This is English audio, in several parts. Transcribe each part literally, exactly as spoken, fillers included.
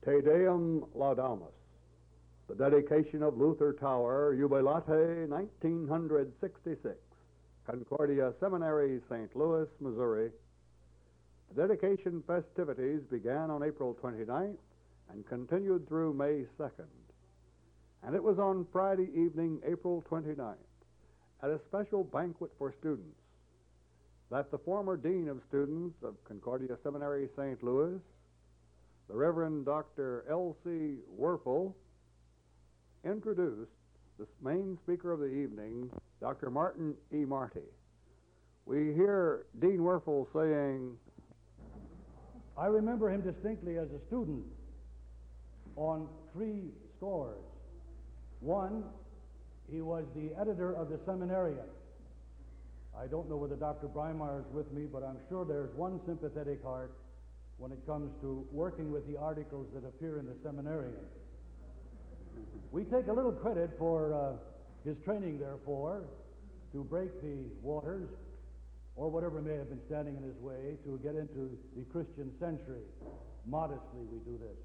Te Deum Laudamus, the dedication of Luther Tower, Jubilate nineteen sixty-six, Concordia Seminary, Saint Louis, Missouri. The dedication festivities began on April twenty-ninth and continued through May second. And it was on Friday evening, April twenty-ninth, at a special banquet for students, that the former Dean of Students of Concordia Seminary, Saint Louis, the Reverend Doctor L C Werfel, introduced the main speaker of the evening, Doctor Martin E. Marty. We hear Dean Werfel saying, I remember him distinctly as a student on three scores. One, he was the editor of the Seminarian. I don't know whether Doctor Breimeyer is with me, but I'm sure there's one sympathetic heart when it comes to working with the articles that appear in the Seminarian. We take a little credit for uh, his training, therefore, to break the waters, or whatever may have been standing in his way, to get into the Christian century. Modestly we do this.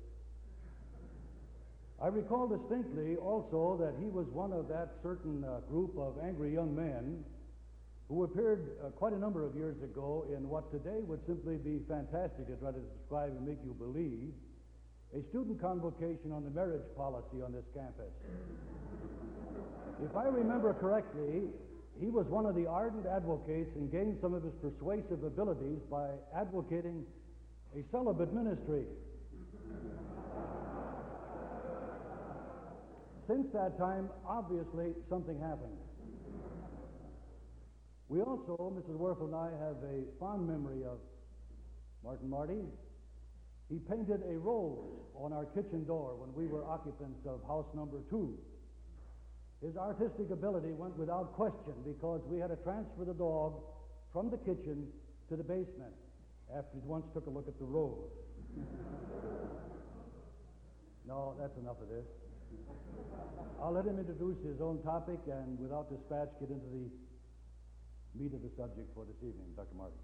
I recall distinctly also that he was one of that certain uh, group of angry young men who appeared uh, quite a number of years ago in what today would simply be fantastic to try to describe and make you believe, a student convocation on the marriage policy on this campus. If I remember correctly, he was one of the ardent advocates and gained some of his persuasive abilities by advocating a celibate ministry. Since that time, obviously, something happened. We also, Missus Werfel and I, have a fond memory of Martin Marty. He painted a rose on our kitchen door when we were occupants of house number two. His artistic ability went without question because we had to transfer the dog from the kitchen to the basement after he once took a look at the rose. No, that's enough of this. I'll let him introduce his own topic and without dispatch get into the meat of the subject for this evening. Doctor Marty.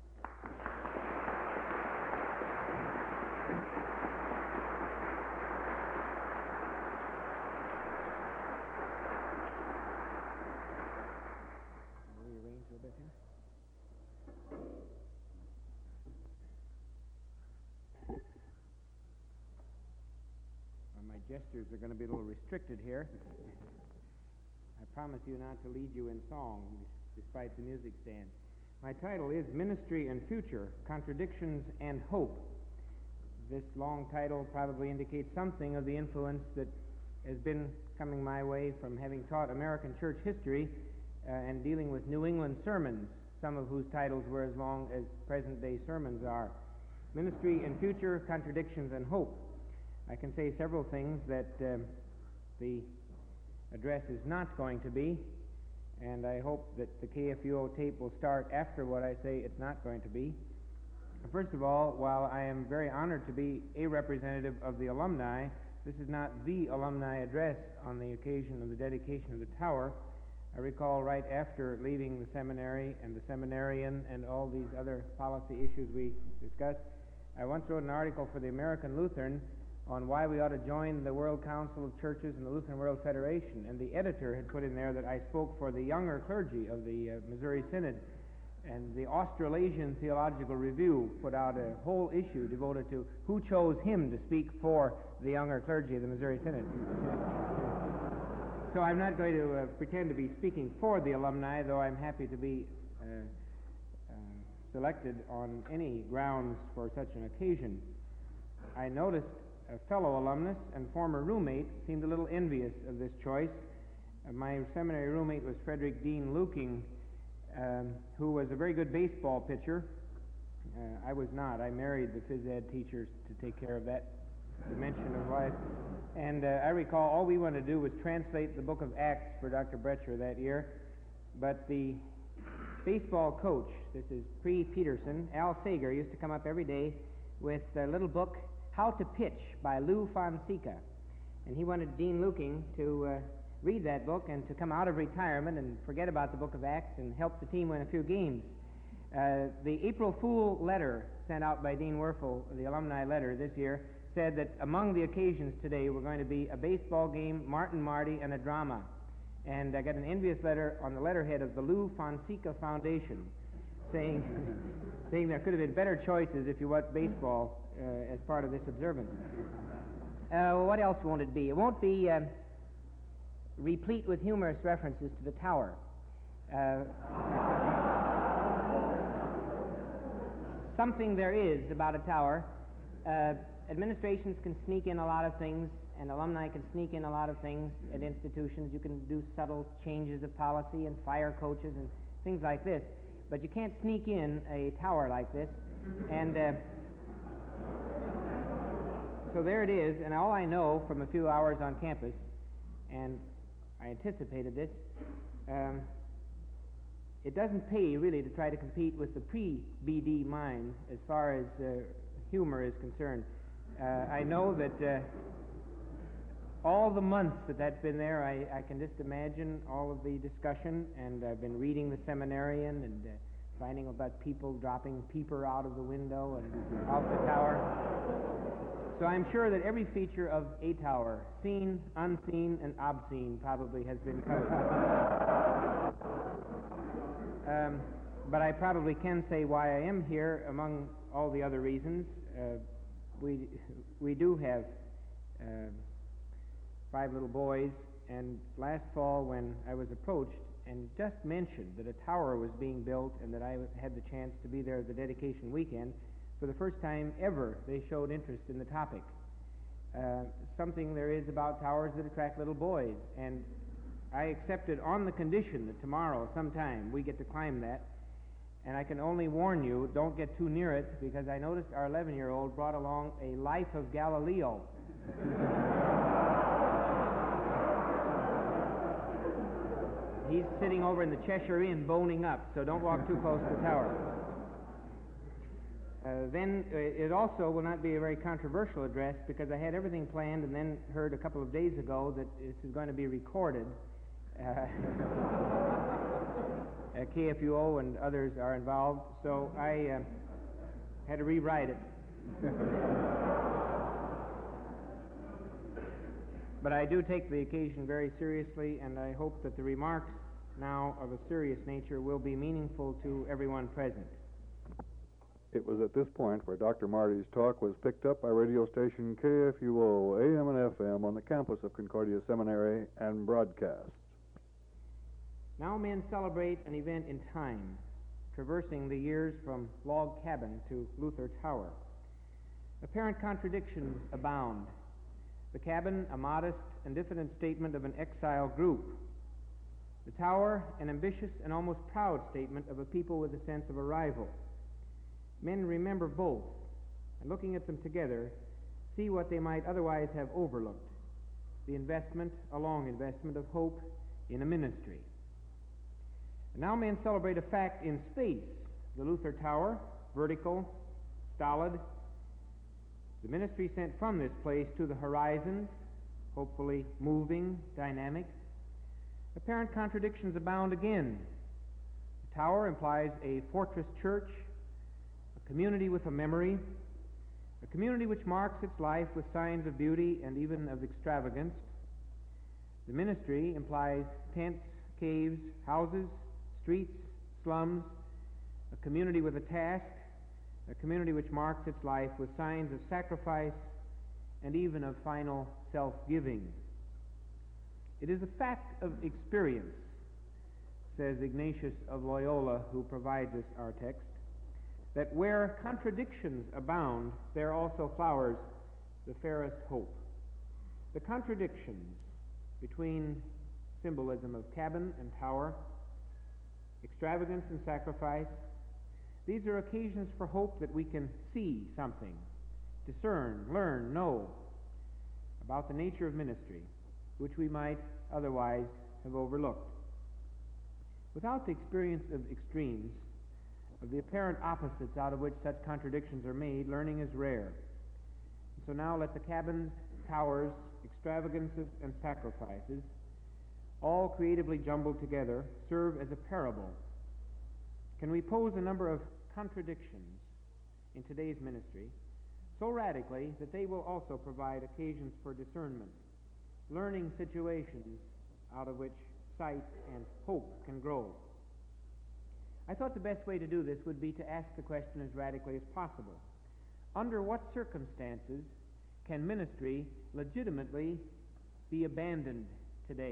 Rearrange a little bit here. Well, my gestures are going to be a little restricted here. I promise you not to lead you in song, despite the music stand. My title is Ministry and Future, Contradictions and Hope. This long title probably indicates something of the influence that has been coming my way from having taught American church history uh, and dealing with New England sermons, some of whose titles were as long as present-day sermons are. Ministry and Future, Contradictions and Hope. I can say several things that uh, the address is not going to be, and I hope that the K F U O tape will start after what I say it's not going to be. First of all, while I am very honored to be a representative of the alumni, this is not the alumni address on the occasion of the dedication of the tower. I recall right after leaving the seminary and the seminarian and all these other policy issues we discussed, I once wrote an article for the American Lutheran on why we ought to join the World Council of Churches and the Lutheran World Federation. And the editor had put in there that I spoke for the younger clergy of the uh, Missouri Synod. And the Australasian Theological Review put out a whole issue devoted to who chose him to speak for the younger clergy of the Missouri Synod. So I'm not going to uh, pretend to be speaking for the alumni, though I'm happy to be uh, uh, selected on any grounds for such an occasion. I noticed a fellow alumnus and former roommate seemed a little envious of this choice. Uh, my seminary roommate was Frederick Dean Luking, um, who was a very good baseball pitcher. Uh, I was not. I married the phys ed teachers to take care of that dimension of life. And uh, I recall all we wanted to do was translate the book of Acts for Doctor Bretcher that year. But the baseball coach, this is pre-Peterson, Al Sager, used to come up every day with a little book, How to Pitch by Lou Fonseca. And he wanted Dean Luking to uh, read that book and to come out of retirement and forget about the book of Acts and help the team win a few games. Uh, the April Fool letter sent out by Dean Werfel, the alumni letter this year, said that among the occasions today were going to be a baseball game, Martin Marty, and a drama. And I got an envious letter on the letterhead of the Lou Fonseca Foundation saying, saying there could have been better choices if you want baseball uh, as part of this observance. Uh, what else won't it be? It won't be uh, replete with humorous references to the tower. Uh, something there is about a tower. Uh, administrations can sneak in a lot of things, and alumni can sneak in a lot of things at institutions. You can do subtle changes of policy and fire coaches and things like this, but you can't sneak in a tower like this. And uh, so there it is, and all I know from a few hours on campus, and I anticipated this, um, it doesn't pay really to try to compete with the pre-B D mind as far as uh, humor is concerned. Uh, I know that uh, all the months that that's been there, I, I can just imagine all of the discussion, and I've been reading the Seminarian and uh, finding about people dropping peeper out of the window and off the tower. So I'm sure that every feature of a tower, seen, unseen, and obscene, probably has been covered. Um, but I probably can say why I am here among all the other reasons. Uh, we we do have uh, five little boys, and last fall when I was approached and just mentioned that a tower was being built and that I had the chance to be there at the dedication weekend, for the first time ever they showed interest in the topic. Uh, something there is about towers that attract little boys, and I accepted on the condition that tomorrow sometime we get to climb that. And I can only warn you, don't get too near it, because I noticed our eleven-year-old brought along a Life of Galileo. He's sitting over in the Cheshire Inn boning up, so don't walk too close to the tower. Uh, then uh, it also will not be a very controversial address, because I had everything planned and then heard a couple of days ago that this is going to be recorded. Uh, uh, K F U O and others are involved, so I uh, had to rewrite it. But I do take the occasion very seriously, and I hope that the remarks now of a serious nature will be meaningful to everyone present. It was at this point where Doctor Marty's talk was picked up by radio station K F U O A M and F M on the campus of Concordia Seminary and broadcast. Now men celebrate an event in time, traversing the years from Log Cabin to Luther Tower. Apparent contradictions abound. The cabin, a modest and diffident statement of an exile group. The tower, an ambitious and almost proud statement of a people with a sense of arrival. Men remember both, and looking at them together, see what they might otherwise have overlooked: the investment, a long investment of hope in a ministry. And now men celebrate a fact in space: the Luther Tower, vertical, stolid. The ministry sent from this place to the horizons, hopefully moving, dynamic. Apparent contradictions abound again. The tower implies a fortress church, a community with a memory, a community which marks its life with signs of beauty and even of extravagance. The ministry implies tents, caves, houses, streets, slums, a community with a task, a community which marks its life with signs of sacrifice and even of final self-giving. It is a fact of experience, says Ignatius of Loyola, who provides us our text, that where contradictions abound, there also flowers the fairest hope. The contradictions between symbolism of cabin and tower, extravagance and sacrifice, these are occasions for hope that we can see something, discern, learn, know about the nature of ministry, which we might otherwise have overlooked. Without the experience of extremes, of the apparent opposites out of which such contradictions are made, learning is rare. And so now let the cabins, towers, extravagances, and sacrifices, all creatively jumbled together, serve as a parable, can we pose a number of contradictions in today's ministry so radically that they will also provide occasions for discernment, learning situations out of which sight and hope can grow. I thought the best way to do this would be to ask the question as radically as possible. Under what circumstances can ministry legitimately be abandoned today?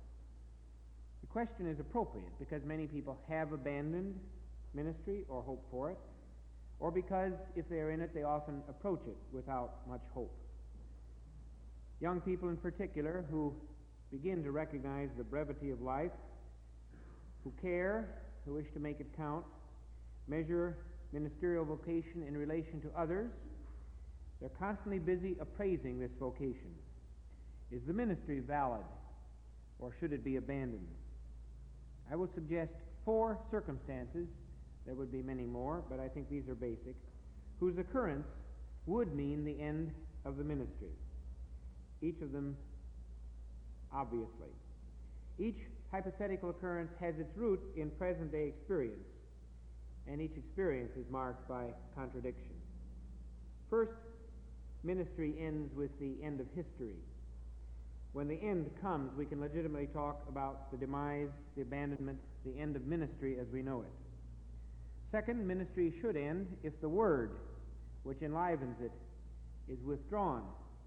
The question is appropriate because many people have abandoned ministry or hope for it, or because if they are in it, they often approach it without much hope. Young people in particular who begin to recognize the brevity of life, who care, who wish to make it count, measure ministerial vocation in relation to others, they're constantly busy appraising this vocation. Is the ministry valid, or should it be abandoned? I will suggest four circumstances, there would be many more, but I think these are basic, whose occurrence would mean the end of the ministry. Each of them, obviously. Each hypothetical occurrence has its roots in present-day experience, and each experience is marked by contradiction. First, ministry ends with the end of history. When the end comes, we can legitimately talk about the demise, the abandonment, the end of ministry as we know it. Second, ministry should end if the word which enlivens it is withdrawn.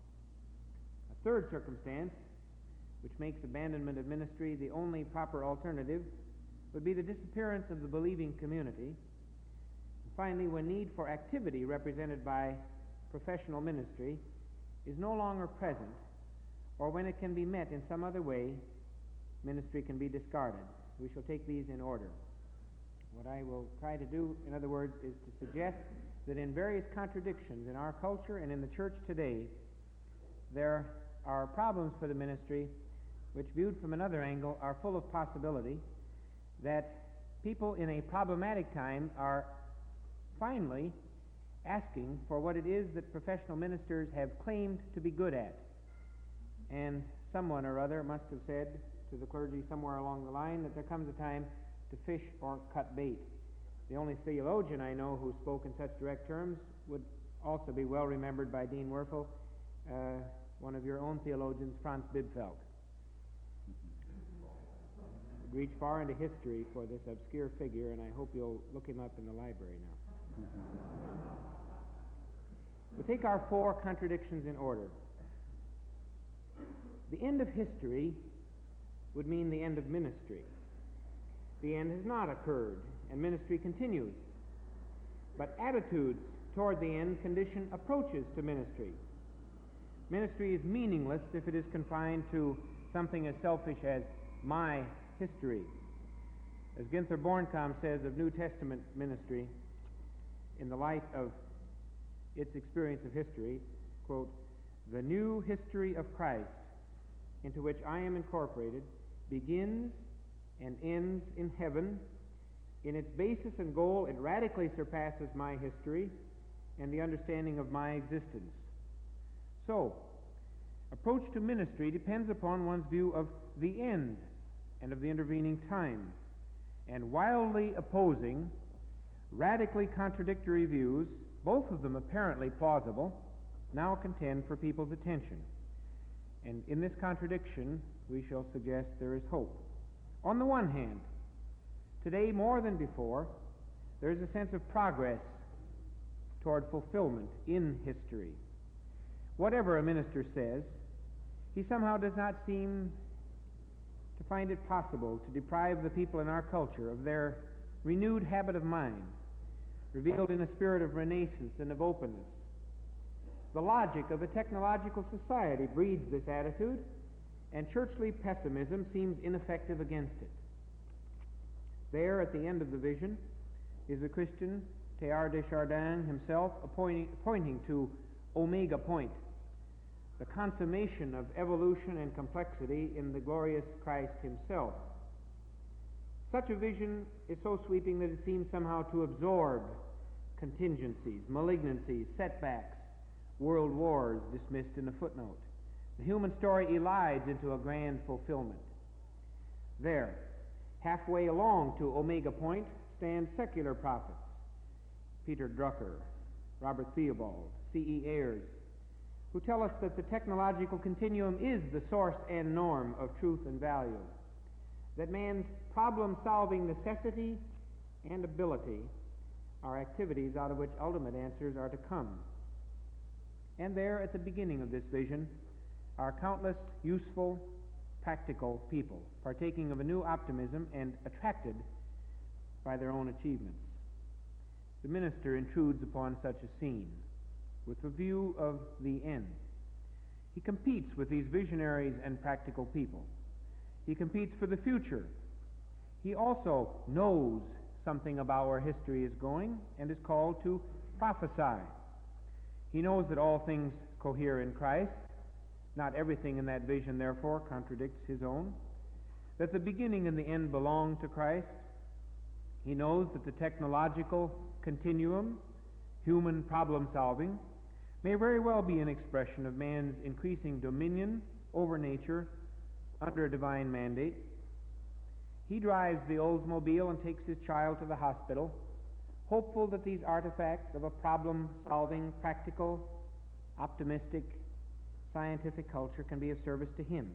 A third circumstance, which makes abandonment of ministry the only proper alternative, would be the disappearance of the believing community. And finally, when need for activity represented by professional ministry is no longer present, or when it can be met in some other way, ministry can be discarded. We shall take these in order. What I will try to do, in other words, is to suggest that in various contradictions in our culture and in the church today, there are problems for the ministry which, viewed from another angle, are full of possibility, that people in a problematic time are finally asking for what it is that professional ministers have claimed to be good at. And someone or other must have said to the clergy somewhere along the line that there comes a time to fish or cut bait. The only theologian I know who spoke in such direct terms would also be well remembered by Dean Werfel, uh, one of your own theologians, Franz Bibfeld. Reach far into history for this obscure figure, and I hope you'll look him up in the library now. We'll take our four contradictions in order. The end of history would mean the end of ministry. The end has not occurred, and ministry continues. But attitudes toward the end condition approaches to ministry. Ministry is meaningless if it is confined to something as selfish as my history. As Ginther Bornkamm says of New Testament ministry, in the light of its experience of history, quote, "The new history of Christ into which I am incorporated begins and ends in heaven. In its basis and goal, it radically surpasses my history and the understanding of my existence." So, approach to ministry depends upon one's view of the end and of the intervening time. And wildly opposing, radically contradictory views, both of them apparently plausible, now contend for people's attention. And in this contradiction, we shall suggest there is hope. On the one hand, today more than before, there is a sense of progress toward fulfillment in history. Whatever a minister says, he somehow does not seem to find it possible to deprive the people in our culture of their renewed habit of mind, revealed in a spirit of renaissance and of openness. The logic of a technological society breeds this attitude, and churchly pessimism seems ineffective against it. There, at the end of the vision, is the Christian Teilhard de Chardin himself appointing, pointing to Omega Point, the consummation of evolution and complexity in the glorious Christ himself. Such a vision is so sweeping that it seems somehow to absorb contingencies, malignancies, setbacks, world wars dismissed in a footnote. The human story elides into a grand fulfillment. There, halfway along to Omega Point, stand secular prophets, Peter Drucker, Robert Theobald, C E Ayers, who tell us that the technological continuum is the source and norm of truth and value, that man's problem-solving necessity and ability are activities out of which ultimate answers are to come. And there, at the beginning of this vision, are countless useful, practical people, partaking of a new optimism and attracted by their own achievements. The minister intrudes upon such a scene with a view of the end. He competes with these visionaries and practical people. He competes for the future. He also knows something about where history is going and is called to prophesy. He knows that all things cohere in Christ. Not everything in that vision, therefore, contradicts his own. That the beginning and the end belong to Christ. He knows that the technological continuum, human problem-solving, may very well be an expression of man's increasing dominion over nature under a divine mandate. He drives the Oldsmobile and takes his child to the hospital, hopeful that these artifacts of a problem-solving, practical, optimistic, scientific culture can be of service to him.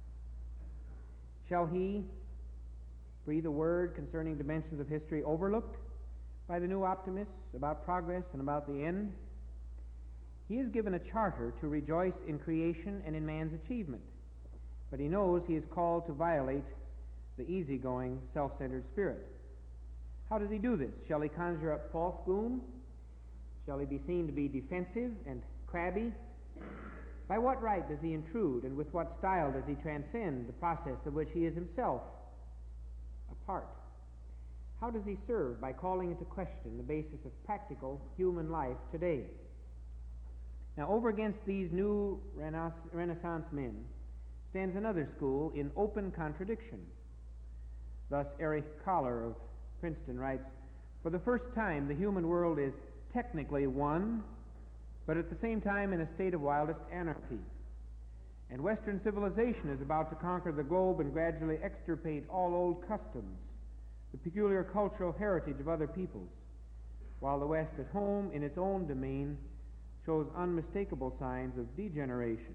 Shall he breathe a word concerning dimensions of history overlooked by the new optimists about progress and about the end? He is given a charter to rejoice in creation and in man's achievement, but he knows he is called to violate the easygoing, self-centered spirit. How does he do this? Shall he conjure up false gloom? Shall he be seen to be defensive and crabby? By what right does he intrude, and with what style does he transcend the process of which he is himself a part? How does he serve by calling into question the basis of practical human life today? Now, over against these new Rena- Renaissance men stands another school in open contradiction. Thus, Erich Kahler of Princeton writes, "For the first time, the human world is technically one, but at the same time in a state of wildest anarchy. And Western civilization is about to conquer the globe and gradually extirpate all old customs, the peculiar cultural heritage of other peoples, while the West at home in its own domain shows unmistakable signs of degeneration."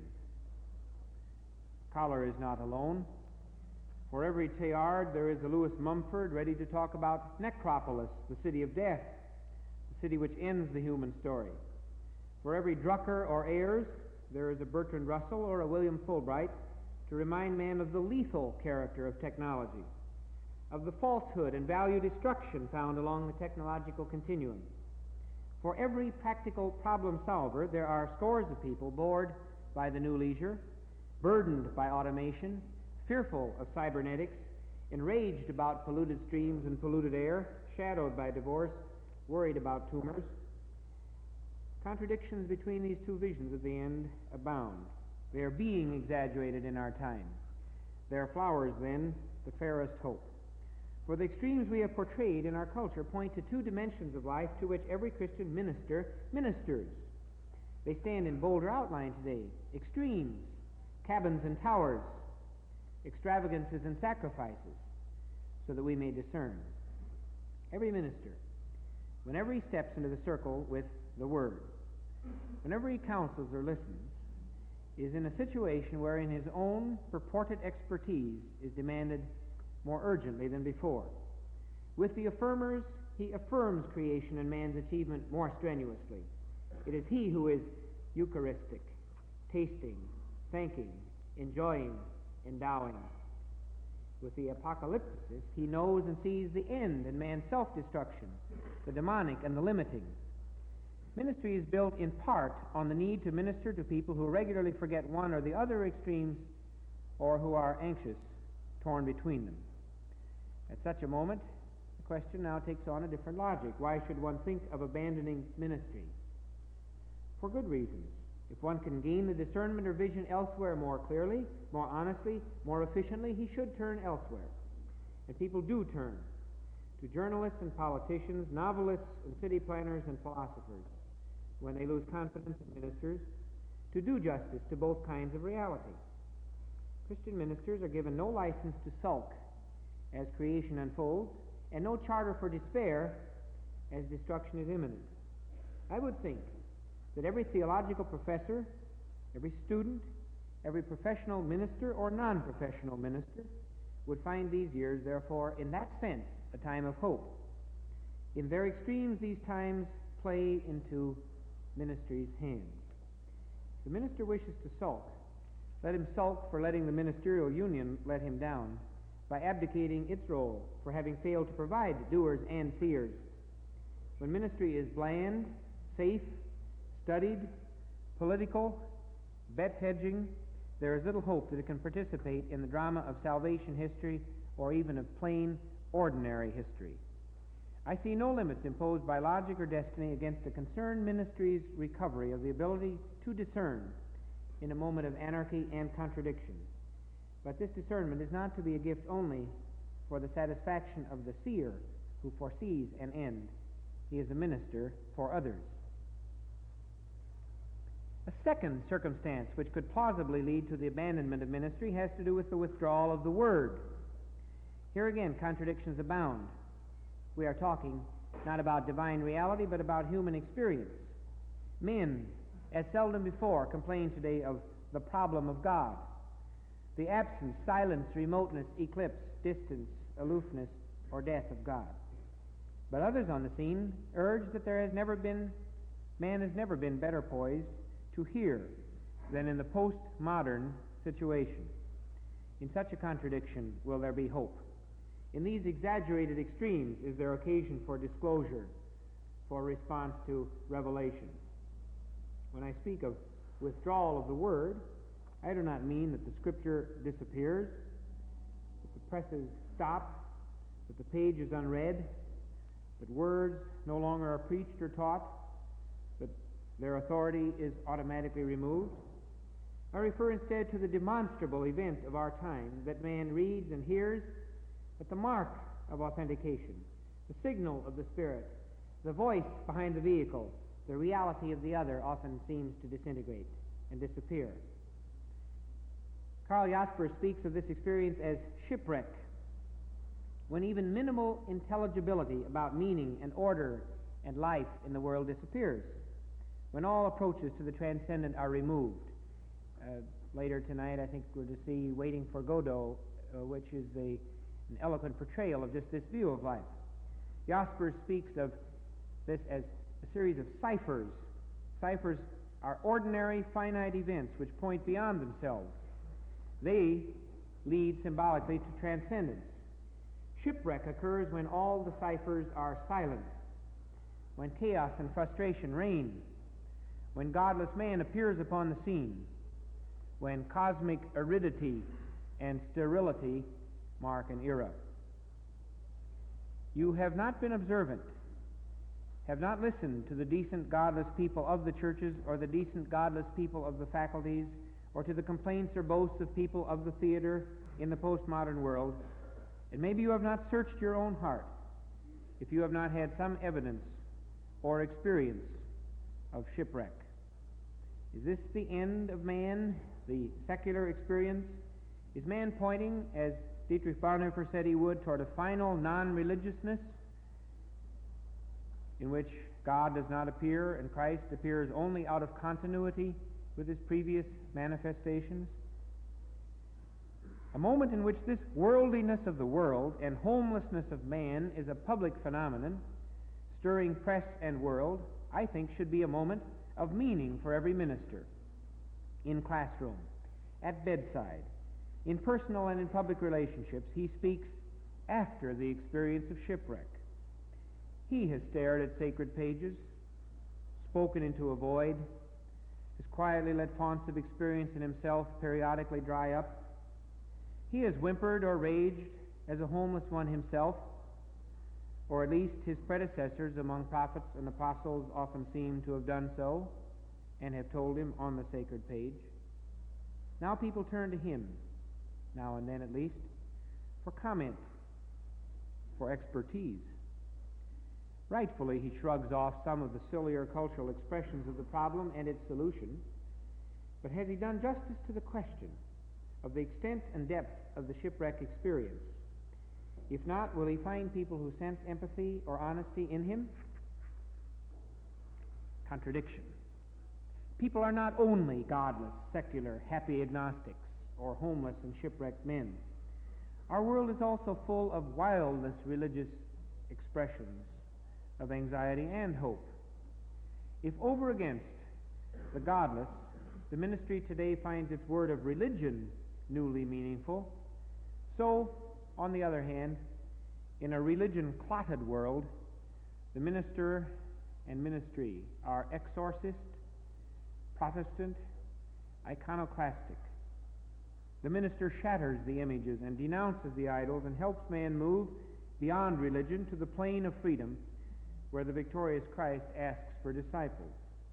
Kahler is not alone. For every Teilhard, there is a Lewis Mumford ready to talk about Necropolis, the city of death, the city which ends the human story. For every Drucker or Ayers, there is a Bertrand Russell or a William Fulbright to remind man of the lethal character of technology, of the falsehood and value destruction found along the technological continuum. For every practical problem solver, there are scores of people bored by the new leisure, burdened by automation, fearful of cybernetics, enraged about polluted streams and polluted air, shadowed by divorce, worried about tumors. Contradictions between these two visions of the end abound. They are being exaggerated in our time. Their flowers, then, the fairest hope. For the extremes we have portrayed in our culture point to two dimensions of life to which every Christian minister ministers. They stand in bolder outline today. Extremes, cabins and towers, extravagances and sacrifices, so that we may discern. Every minister, whenever he steps into the circle with the Word, whenever he counsels or listens, is in a situation wherein his own purported expertise is demanded more urgently than before. With the affirmers, he affirms creation and man's achievement more strenuously. It is he who is Eucharistic, tasting, thanking, enjoying, endowing. With the apocalypticist, he knows and sees the end in man's self-destruction, the demonic and the limiting. Ministry is built in part on the need to minister to people who regularly forget one or the other extremes, or who are anxious, torn between them. At such a moment, the question now takes on a different logic. Why should one think of abandoning ministry? For good reasons. If one can gain the discernment or vision elsewhere more clearly, more honestly, more efficiently, he should turn elsewhere. And people do turn to journalists and politicians, novelists and city planners and philosophers, when they lose confidence in ministers, to do justice to both kinds of reality. Christian ministers are given no license to sulk as creation unfolds, and no charter for despair as destruction is imminent. I would think that every theological professor, every student, every professional minister or non-professional minister would find these years, therefore, in that sense, a time of hope. In their extremes, these times play into ministry's hands. If the minister wishes to sulk, let him sulk for letting the ministerial union let him down by abdicating its role for having failed to provide doers and seers. When ministry is bland, safe, studied, political, bet-hedging, there is little hope that it can participate in the drama of salvation history or even of plain, ordinary history. I see no limits imposed by logic or destiny against the concerned ministry's recovery of the ability to discern in a moment of anarchy and contradiction. But this discernment is not to be a gift only for the satisfaction of the seer who foresees an end. He is a minister for others. A second circumstance which could plausibly lead to the abandonment of ministry has to do with the withdrawal of the Word. Here again, contradictions abound. We are talking not about divine reality, but about human experience. Men, as seldom before, complain today of the problem of God, the absence, silence, remoteness, eclipse, distance, aloofness, or death of God. But others on the scene urge that there has never been, man has never been better poised to hear than in the postmodern situation. In such a contradiction will there be hope. In these exaggerated extremes is there occasion for disclosure, for response to revelation. When I speak of withdrawal of the Word, I do not mean that the Scripture disappears, that the presses stop, that the page is unread, that words no longer are preached or taught, that their authority is automatically removed. I refer instead to the demonstrable event of our time that man reads and hears, but the mark of authentication, the signal of the Spirit, the voice behind the vehicle, the reality of the other often seems to disintegrate and disappear. Karl Jasper speaks of this experience as shipwreck, when even minimal intelligibility about meaning and order and life in the world disappears, when all approaches to the transcendent are removed. Uh, later tonight, I think we're to see Waiting for Godot, uh, which is the, an eloquent portrayal of just this view of life. Jasper speaks of this as a series of ciphers. Ciphers are ordinary, finite events which point beyond themselves. They lead symbolically to transcendence. Shipwreck occurs when all the ciphers are silent, when chaos and frustration reign, when godless man appears upon the scene, when cosmic aridity and sterility mark an era. You have not been observant, have not listened to the decent godless people of the churches or the decent godless people of the faculties, or to the complaints or boasts of people of the theater in the postmodern world, and maybe you have not searched your own heart if you have not had some evidence or experience of shipwreck. Is this the end of man, the secular experience? Is man pointing, as Dietrich Bonhoeffer said he would, toward a final non-religiousness in which God does not appear and Christ appears only out of continuity with his previous manifestations? A moment in which this worldliness of the world and homelessness of man is a public phenomenon, stirring press and world, I think should be a moment of meaning for every minister. In classroom, at bedside, in personal and in public relationships, he speaks after the experience of shipwreck. He has stared at sacred pages, spoken into a void, has quietly let fonts of experience in himself periodically dry up. He has whimpered or raged as a homeless one himself, or at least his predecessors among prophets and apostles often seem to have done so, and have told him on the sacred page. Now people turn to him, now and then at least, for comment, for expertise. Rightfully, he shrugs off some of the sillier cultural expressions of the problem and its solution, but has he done justice to the question of the extent and depth of the shipwreck experience? If not, will he find people who sense empathy or honesty in him? Contradiction. People are not only godless, secular, happy agnostics, or homeless and shipwrecked men. Our world is also full of wildness religious expressions of anxiety and hope. If over against the godless, the ministry today finds its word of religion newly meaningful, so, on the other hand, in a religion-clotted world, the minister and ministry are exorcist, Protestant, iconoclastic. The minister shatters the images and denounces the idols and helps man move beyond religion to the plane of freedom where the victorious Christ asks for disciples.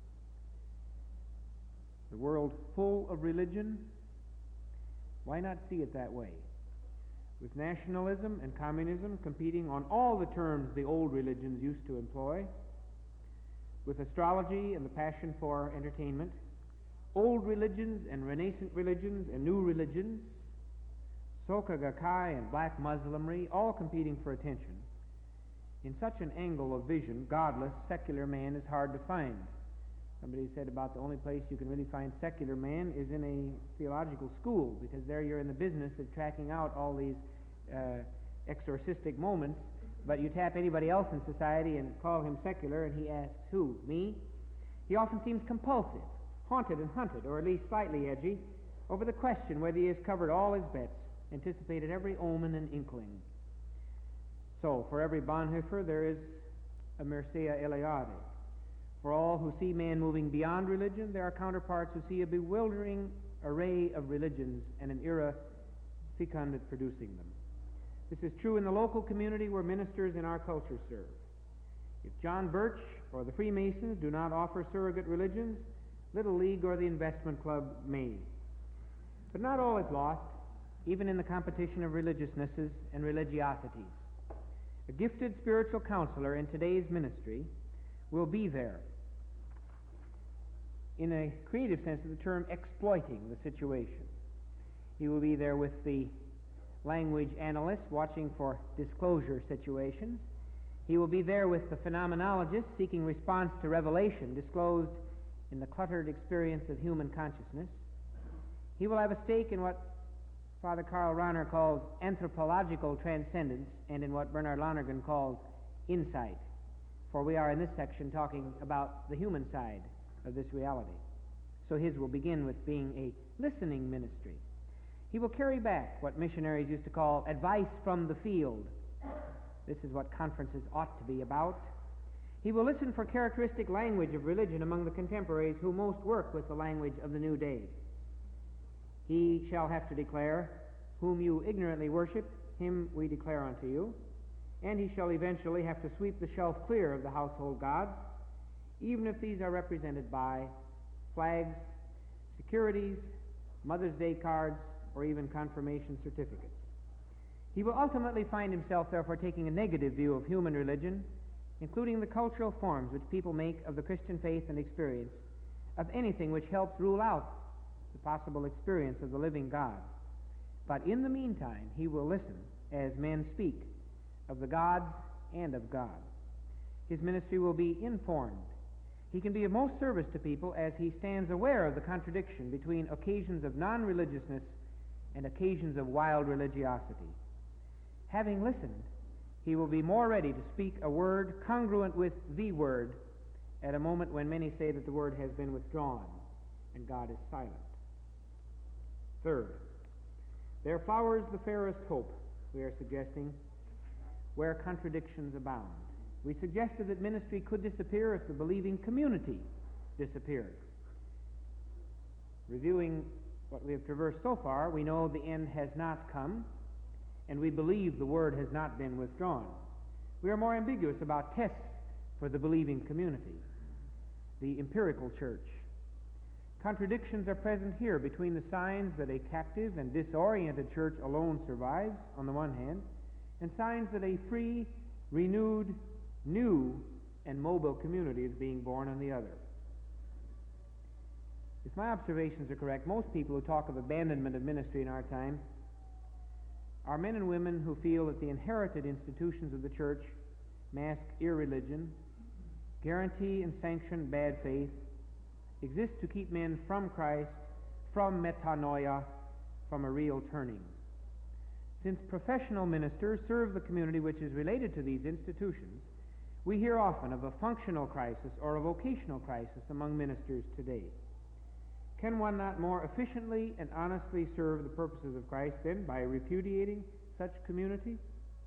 The world full of religion? Why not see it that way? With nationalism and communism competing on all the terms the old religions used to employ, with astrology and the passion for entertainment, old religions and renascent religions and new religions, Soka Gakkai and black Muslimry, all competing for attention. In such an angle of vision, godless, secular man is hard to find. Somebody said about the only place you can really find secular man is in a theological school, because there you're in the business of tracking out all these uh, exorcistic moments, but you tap anybody else in society and call him secular, and he asks, who, me? He often seems compulsive, haunted and hunted, or at least slightly edgy, over the question whether he has covered all his bets, anticipated every omen and inkling. So, for every Bonhoeffer, there is a Mircea Eliade. For all who see man moving beyond religion, there are counterparts who see a bewildering array of religions and an era fecund at producing them. This is true in the local community where ministers in our culture serve. If John Birch or the Freemasons do not offer surrogate religions, Little League or the Investment Club may. But not all is lost, even in the competition of religiousnesses and religiosities. A gifted spiritual counselor in today's ministry will be there, in a creative sense of the term, exploiting the situation. He will be there with the language analyst watching for disclosure situations. He will be there with the phenomenologist seeking response to revelation disclosed in the cluttered experience of human consciousness. He will have a stake in what Father Karl Rahner calls anthropological transcendence and in what Bernard Lonergan calls insight. For we are in this section talking about the human side of this reality. So his will begin with being a listening ministry. He will carry back what missionaries used to call advice from the field. This is what conferences ought to be about. He will listen for characteristic language of religion among the contemporaries who most work with the language of the new day. He shall have to declare, whom you ignorantly worship, him we declare unto you. And he shall eventually have to sweep the shelf clear of the household gods, even if these are represented by flags, securities, Mother's Day cards, or even confirmation certificates. He will ultimately find himself, therefore, taking a negative view of human religion, including the cultural forms which people make of the Christian faith and experience, of anything which helps rule out the possible experience of the living God. But in the meantime, he will listen as men speak of the gods and of God. His ministry will be informed. He can be of most service to people as he stands aware of the contradiction between occasions of non-religiousness and occasions of wild religiosity. Having listened, he will be more ready to speak a word congruent with the word at a moment when many say that the word has been withdrawn and God is silent. Third, there flowers the fairest hope, we are suggesting, where contradictions abound. We suggested that ministry could disappear if the believing community disappeared. Reviewing what we have traversed so far, we know the end has not come, and we believe the word has not been withdrawn. We are more ambiguous about tests for the believing community, the empirical church. Contradictions are present here between the signs that a captive and disoriented church alone survives, on the one hand, and signs that a free, renewed, new, and mobile community is being born on the other. If my observations are correct, most people who talk of abandonment of ministry in our time are men and women who feel that the inherited institutions of the church mask irreligion, guarantee and sanction bad faith, exist to keep men from Christ, from metanoia, from a real turning. Since professional ministers serve the community which is related to these institutions, we hear often of a functional crisis or a vocational crisis among ministers today. Can one not more efficiently and honestly serve the purposes of Christ, then, by repudiating such community?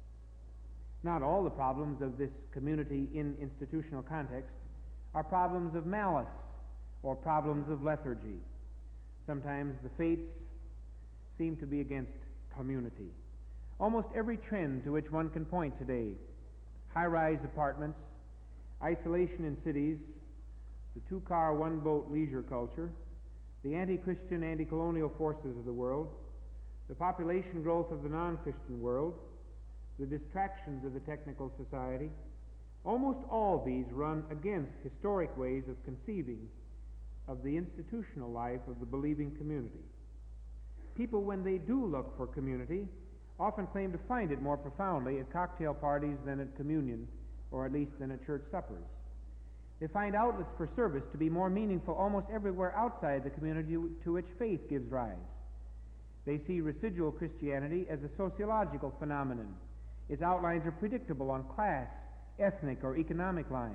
Not all the problems of this community in institutional context are problems of malice or problems of lethargy. Sometimes the fates seem to be against community. Almost every trend to which one can point today, high-rise apartments, isolation in cities, the two-car, one-boat leisure culture, the anti-Christian, anti-colonial forces of the world, the population growth of the non-Christian world, the distractions of the technical society, almost all these run against historic ways of conceiving of the institutional life of the believing community. People, when they do look for community, often claim to find it more profoundly at cocktail parties than at communion, or at least than at church suppers. They find outlets for service to be more meaningful almost everywhere outside the community to which faith gives rise. They see residual Christianity as a sociological phenomenon. Its outlines are predictable on class, ethnic, or economic lines.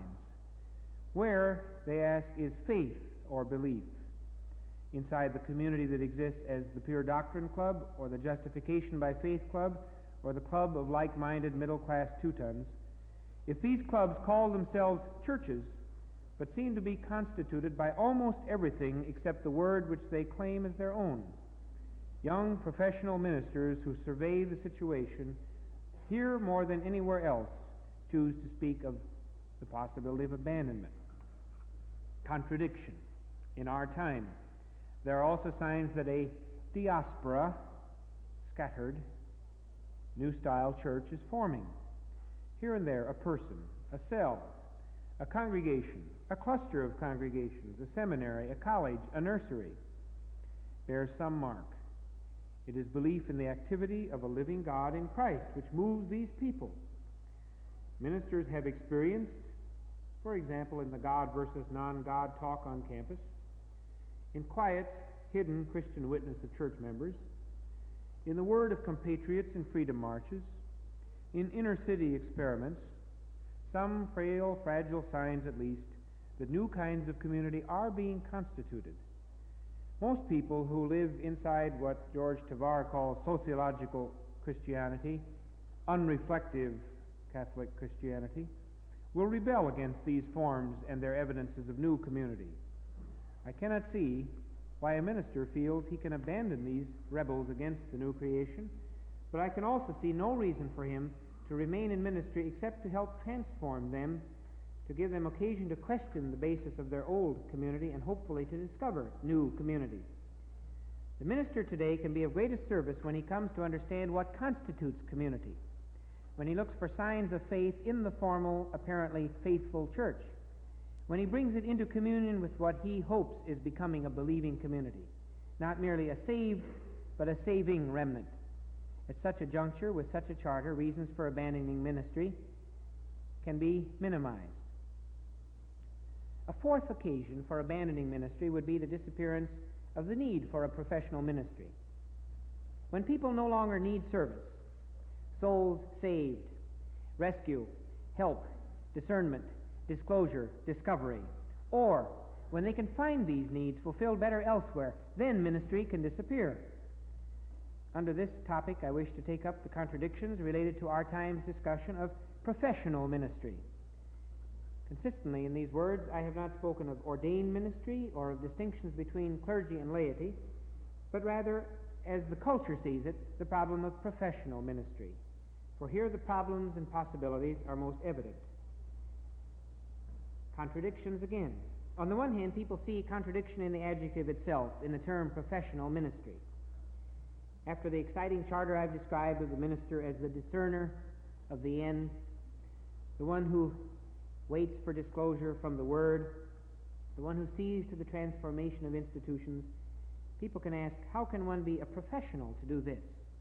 Where, they ask, is faith or belief? Inside the community that exists as the Pure Doctrine Club, or the Justification by Faith Club, or the Club of Like-Minded Middle-Class Teutons, if these clubs call themselves churches, but seem to be constituted by almost everything except the word which they claim as their own, young professional ministers who survey the situation here more than anywhere else choose to speak of the possibility of abandonment, contradiction. In our time, there are also signs that a diaspora, scattered, new-style church is forming. Here and there, a person, a cell, a congregation, a cluster of congregations, a seminary, a college, a nursery, bears some mark. It is belief in the activity of a living God in Christ which moves these people. Ministers have experienced, for example, in the God versus non-God talk on campus, in quiet, hidden Christian witness of church members, in the word of compatriots in freedom marches, in inner-city experiments, some frail, fragile signs at least that new kinds of community are being constituted. Most people who live inside what George Tavar calls sociological Christianity, unreflective Catholic Christianity, will rebel against these forms and their evidences of new community. I cannot see why a minister feels he can abandon these rebels against the new creation, but I can also see no reason for him to remain in ministry except to help transform them, to give them occasion to question the basis of their old community and hopefully to discover new community. The minister today can be of greatest service when he comes to understand what constitutes community, when he looks for signs of faith in the formal, apparently faithful church, when he brings it into communion with what he hopes is becoming a believing community, not merely a saved, but a saving remnant. At such a juncture, with such a charter, reasons for abandoning ministry can be minimized. A fourth occasion for abandoning ministry would be the disappearance of the need for a professional ministry. When people no longer need service, souls saved, rescue, help, discernment, disclosure, discovery, or when they can find these needs fulfilled better elsewhere, then ministry can disappear. Under this topic, I wish to take up the contradictions related to our time's discussion of professional ministry. Consistently in these words, I have not spoken of ordained ministry or of distinctions between clergy and laity, but rather, as the culture sees it, the problem of professional ministry. For here the problems and possibilities are most evident. Contradictions again. On the one hand, people see contradiction in the adjective itself, in the term professional ministry. After the exciting charter I've described of the minister as the discerner of the end, the one who waits for disclosure from the Word, the one who sees to the transformation of institutions, people can ask, how can one be a professional to do this?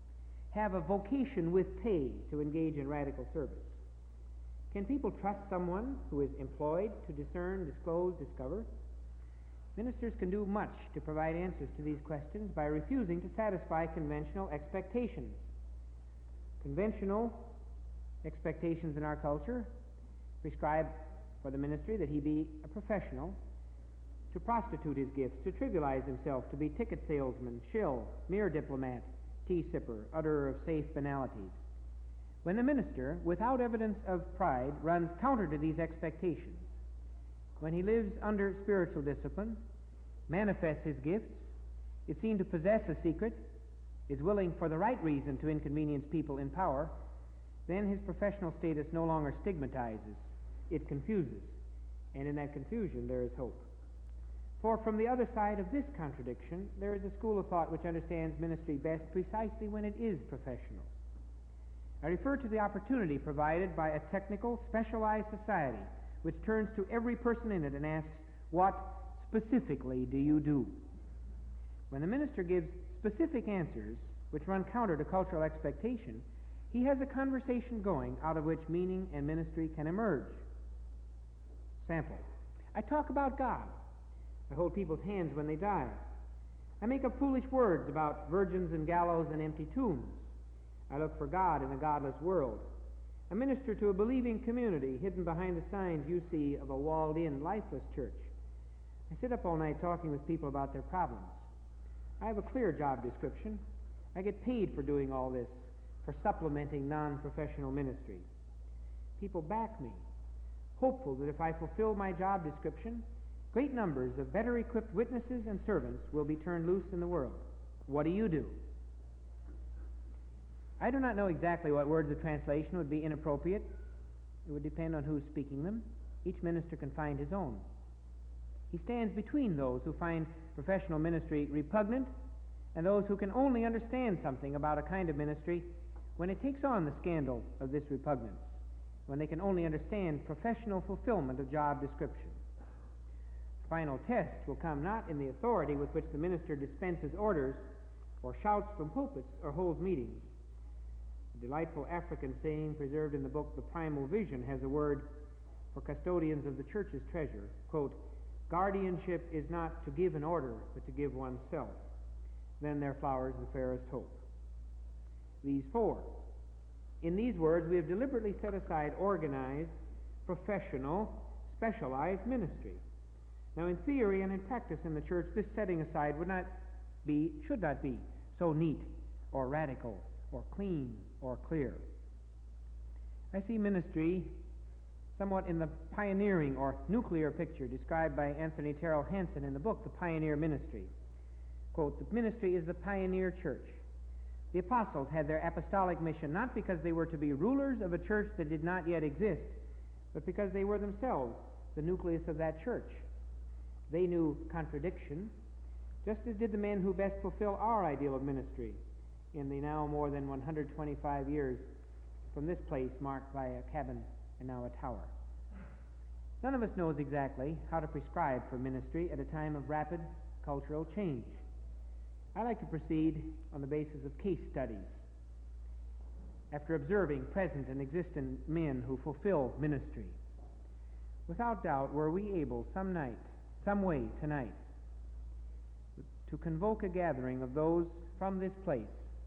have a vocation with pay to engage in radical service? Can people trust someone who is employed to discern, disclose, discover? Ministers can do much to provide answers to these questions by refusing to satisfy conventional expectations. Conventional expectations in our culture prescribe for the ministry that he be a professional, to prostitute his gifts, to trivialize himself, to be ticket salesman, shill, mere diplomat, tea sipper, utterer of safe banalities. When the minister, without evidence of pride, runs counter to these expectations, when he lives under spiritual discipline, manifests his gifts, is seen to possess a secret, is willing for the right reason to inconvenience people in power, then his professional status no longer stigmatizes, it confuses, and in that confusion there is hope. For from the other side of this contradiction, there is a school of thought which understands ministry best precisely when it is professional. I refer to the opportunity provided by a technical, specialized society which turns to every person in it and asks, what specifically do you do? When the minister gives specific answers which run counter to cultural expectation, he has a conversation going out of which meaning and ministry can emerge. Sample. I talk about God. I hold people's hands when they die. I make up foolish words about virgins and gallows and empty tombs. I look for God in a godless world. I minister to a believing community hidden behind the signs you see of a walled-in, lifeless church. I sit up all night talking with people about their problems. I have a clear job description. I get paid for doing all this, for supplementing non-professional ministry. People back me, hopeful that if I fulfill my job description, great numbers of better equipped witnesses and servants will be turned loose in the world. What do you do? I do not know exactly what words of translation would be inappropriate. It would depend on who's speaking them. Each minister can find his own. He stands between those who find professional ministry repugnant and those who can only understand something about a kind of ministry when it takes on the scandal of this repugnance, when they can only understand professional fulfillment of job description. The final test will come not in the authority with which the minister dispenses orders or shouts from pulpits or holds meetings. A delightful African saying preserved in the book The Primal Vision has a word for custodians of the church's treasure. Quote, guardianship is not to give an order, but to give oneself. Then there flowers the fairest hope. These four. In these words, we have deliberately set aside organized, professional, specialized ministry. Now, in theory and in practice in the church, this setting aside would not be, should not be, so neat or radical or clean or clear. I see ministry somewhat in the pioneering or nuclear picture described by Anthony Terrell Hansen in the book, The Pioneer Ministry. Quote, the ministry is the pioneer church. The apostles had their apostolic mission not because they were to be rulers of a church that did not yet exist, but because they were themselves the nucleus of that church. They knew contradiction, just as did the men who best fulfill our ideal of ministry in the now more than one hundred twenty-five years from this place marked by a cabin and now a tower. None of us knows exactly how to prescribe for ministry at a time of rapid cultural change. I like to proceed on the basis of case studies. After observing present and existent men who fulfill ministry, without doubt were we able some night, some way tonight, to convoke a gathering of those from this place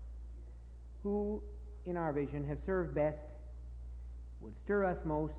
who, in our vision, have served best, would stir us most,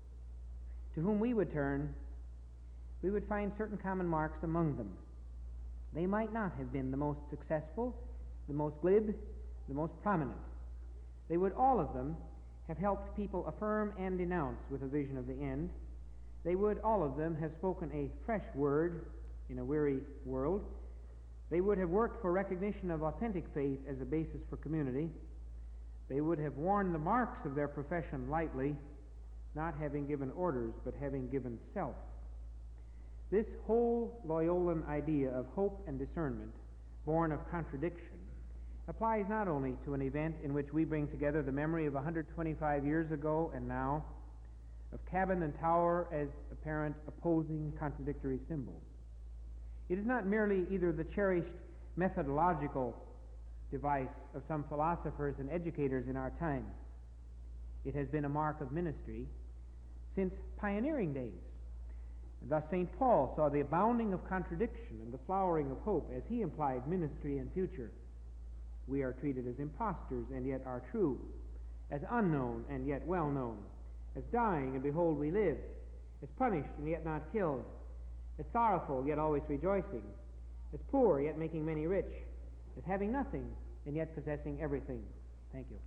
to whom we would turn, we would find certain common marks among them. They might not have been the most successful, the most glib, the most prominent. They would all of them have helped people affirm and denounce with a vision of the end. They would all of them have spoken a fresh word in a weary world. They would have worked for recognition of authentic faith as a basis for community. They would have worn the marks of their profession lightly, not having given orders, but having given self. This whole Loyolan idea of hope and discernment, born of contradiction, applies not only to an event in which we bring together the memory of one hundred twenty-five years ago and now, of cabin and tower as apparent opposing contradictory symbols. It is not merely either the cherished methodological device of some philosophers and educators in our time. It has been a mark of ministry since pioneering days. And thus Saint Paul saw the abounding of contradiction and the flowering of hope as he implied ministry and future. We are treated as impostors and yet are true, as unknown and yet well known, as dying and behold we live, as punished and yet not killed, as sorrowful yet always rejoicing, as poor yet making many rich, as having nothing and yet possessing everything. Thank you.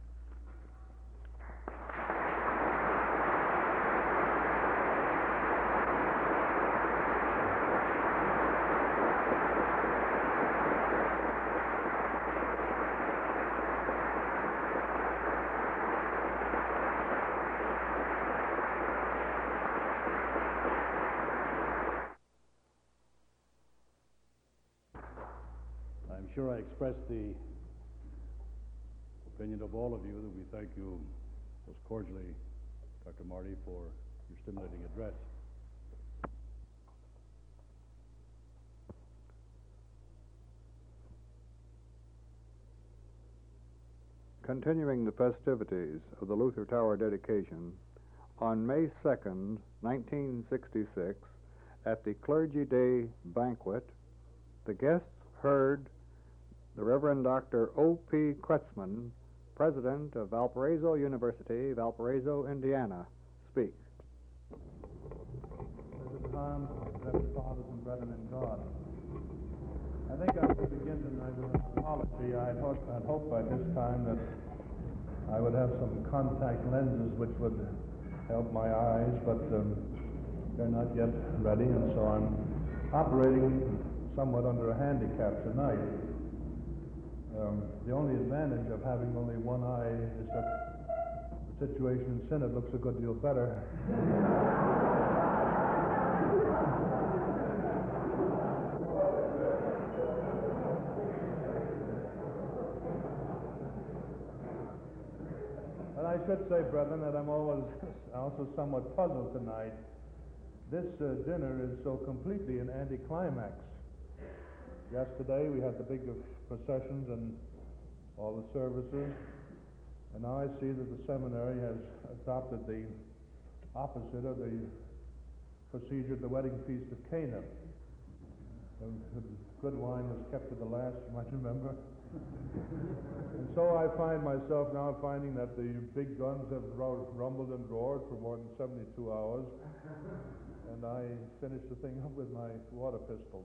I'm sure I expressed the opinion of all of you that we thank you most cordially, Doctor Marty, for your stimulating address. Continuing the festivities of the Luther Tower dedication, on May second, nineteen sixty-six, at the Clergy Day banquet, the guests heard the Reverend Doctor O P Kretzmann, President of Valparaiso University, Valparaiso, Indiana, speak. At the time, Reverend Fathers and Brethren in God, I think I would begin tonight with an apology. I thought, I'd hoped by this time that I would have some contact lenses which would help my eyes, but um, they're not yet ready, and so I'm operating somewhat under a handicap tonight. Um, the only advantage of having only one eye is that the situation in Synod looks a good deal better. And I should say, brethren, that I'm always also somewhat puzzled tonight. This uh, dinner is so completely an anticlimax. Yesterday we had the big processions and all the services, and now I see that the seminary has adopted the opposite of the procedure at the wedding feast of Cana. The, the good wine was kept to the last, you might remember. And so I find myself now finding that the big guns have rumbled and roared for more than seventy-two hours, and I finished the thing up with my water pistol.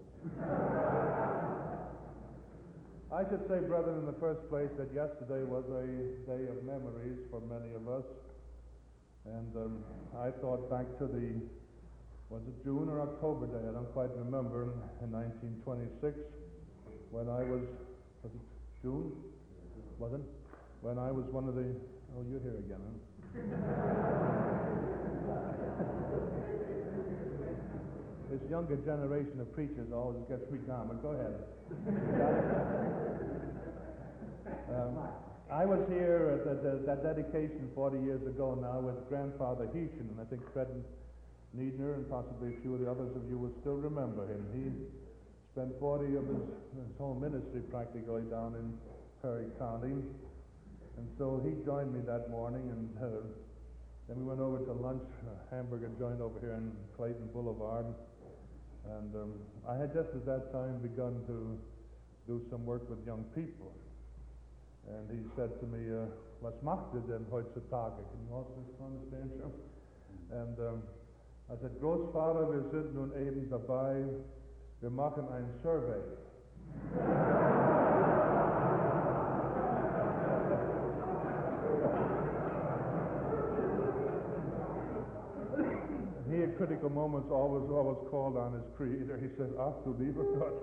I should say, brethren, in the first place, that yesterday was a day of memories for many of us. And um, I thought back to the, was it June or October day? I don't quite remember, in, in nineteen twenty-six, when I was, was it June? Wasn't? When I was one of the, oh, you're here again, huh? This younger generation of preachers always gets me down, but go ahead. um, I was here at that, that, that dedication forty years ago now with Grandfather Heechen, and I think Fred Needner and possibly a few of the others of you will still remember him. He spent forty of his, his whole ministry practically down in Perry County, and so he joined me that morning, and uh, then we went over to lunch, a hamburger joint over here in Clayton Boulevard. And um, I had just at that time begun to do some work with young people. And he said to me, uh, was macht ihr denn heutzutage? Can you also understand, sir? And um, I said, Großvater, wir sind nun eben dabei, wir machen ein Survey. He, at critical moments, always always called on his creator. He said, ach du lieber Gott.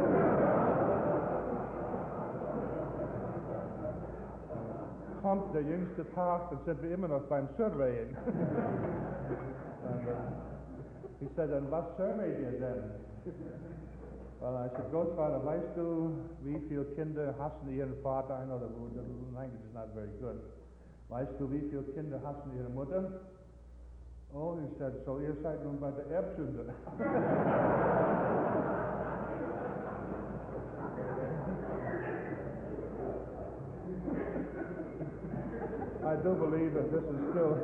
Kommt der jüngste Tag, dann sind wir immer noch beim Surveyen. And uh, he said, and was surveyed ihr denn? Well, I said, Großvater, weißt du, wie viele Kinder hassen ihren Vater? I know the language is not very good. Weißt du, wie viele Kinder hassen ihre Mutter? Oh, he said, so ihr seid nun bei der Erbsünde. I do believe that this is still...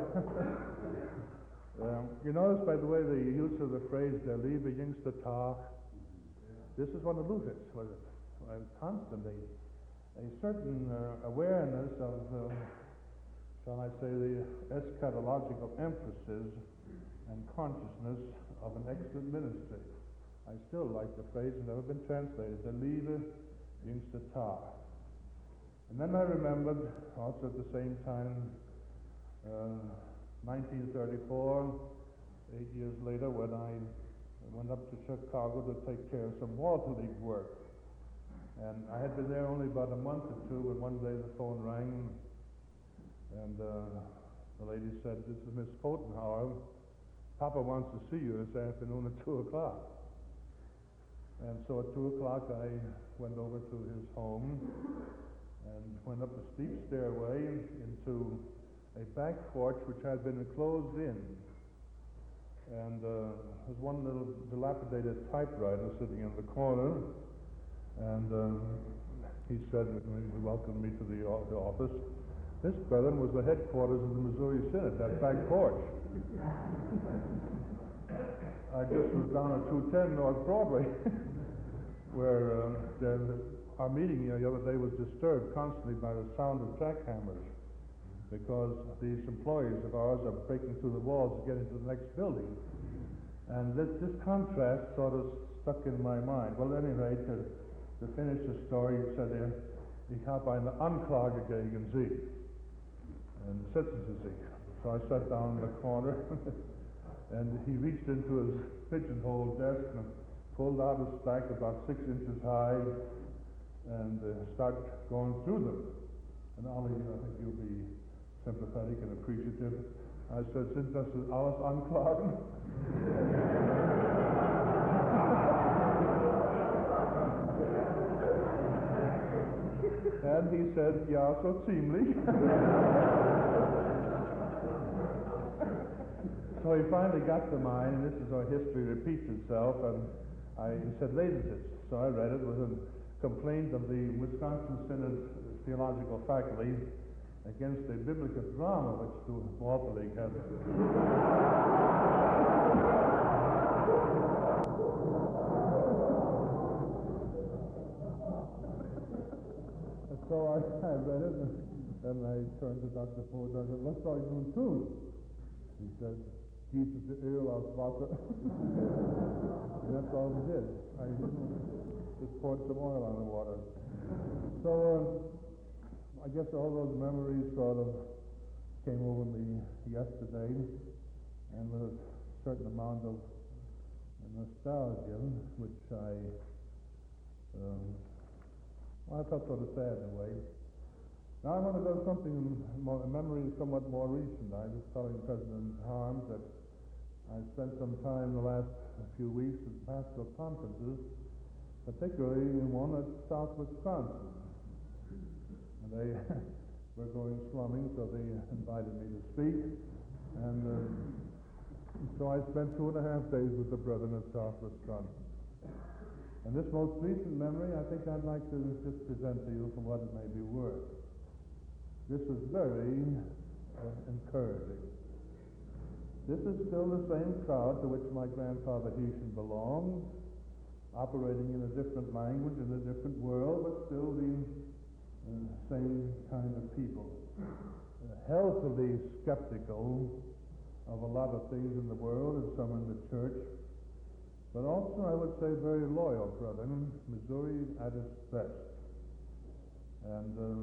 um, you notice, by the way, the use of the phrase, der liebe jüngste Tag. This is one of Luther's, was it? Well, constantly. A certain uh, awareness of, uh, shall I say, the eschatological emphasis and consciousness of an excellent ministry. I still like the phrase, it's never been translated, der liebe jüngste Tag. And then I remembered, also at the same time, uh, nineteen thirty-four, eight years later, when I went up to Chicago to take care of some Walter League work. And I had been there only about a month or two, when one day the phone rang, and uh, the lady said, "This is Miss Pfotenhauer. Papa wants to see you this afternoon at two o'clock. And so at two o'clock I went over to his home and went up a steep stairway into a back porch which had been closed in. And uh, there was one little dilapidated typewriter sitting in the corner. And um, he said, he welcomed me to the, the office. This, brethren, was the headquarters of the Missouri Synod, that back porch. I just was down at two ten North Broadway, where uh, the, our meeting you know, the other day was disturbed constantly by the sound of jackhammers, because these employees of ours are breaking through the walls to get into the next building. And this, this contrast sort of stuck in my mind. Well, at any rate, to, to finish the story, he said, uh, "Ich habe eine Anklage gegen Sie." And sitzen Sie sich. So I sat down in the corner, and he reached into his pigeonhole desk and pulled out a stack about six inches high and uh, started going through them. And Ollie, I think you'll be sympathetic and appreciative. I said, "Sind das alles Anklagen?" And he said, "Ja, so ziemlich." So he finally got to mine, and this is how history repeats itself, and I, he said, "Lateness." So I read it. It was a complaint of the Wisconsin Synod Theological Faculty against a biblical drama which the Walter League had. So I, I read it, and then I turned to Doctor Ford and I said, "Was soll ich nun tun?" He said, "Gieße the Öl aus Wasser." And that's all we did. I just poured some oil on the water. So uh, I guess all those memories sort of came over me yesterday, and with a certain amount of nostalgia, which I um, well, I felt sort of sad in a way. Now I want to go to something, more, a memory somewhat more recent. I was telling President Harms that I spent some time the last few weeks at pastoral conferences, particularly in one at South Wisconsin. And they were going slumming, so they invited me to speak. And uh, so I spent two and a half days with the brethren at South Wisconsin. And this most recent memory, I think I'd like to just present to you for what it may be worth. This was very uh, encouraging. This is still the same crowd to which my grandfather Heshin belonged, operating in a different language, in a different world, but still the uh, same kind of people. Uh, healthily skeptical of a lot of things in the world and some in the church, but also, I would say, very loyal brethren, Missouri at its best. And um,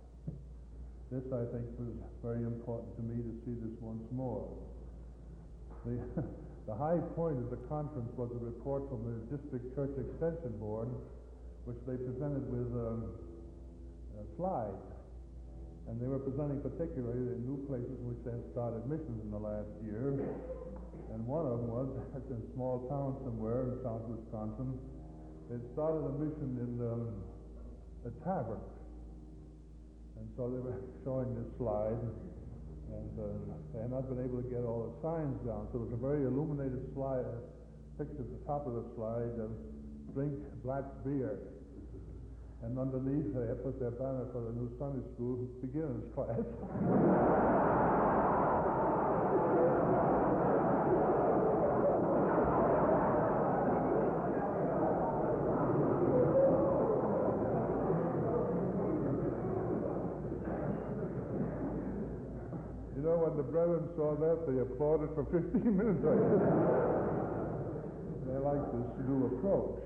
this, I think, was very important to me to see this once more. The, the high point of the conference was a report from the District Church Extension Board, which they presented with um, uh, slides. And they were presenting particularly the new places in which they had started missions in the last year. And one of them was in a small town somewhere in South Wisconsin. They started a mission in um, a tavern. And so they were showing this slide, and uh, they had not been able to get all the signs down. So it was a very illuminated slide, picture at the top of the slide, and drink black beer. And underneath they had put their banner for the new Sunday school beginners class. You know, when the brethren saw that, they applauded for fifteen minutes. They liked this new approach.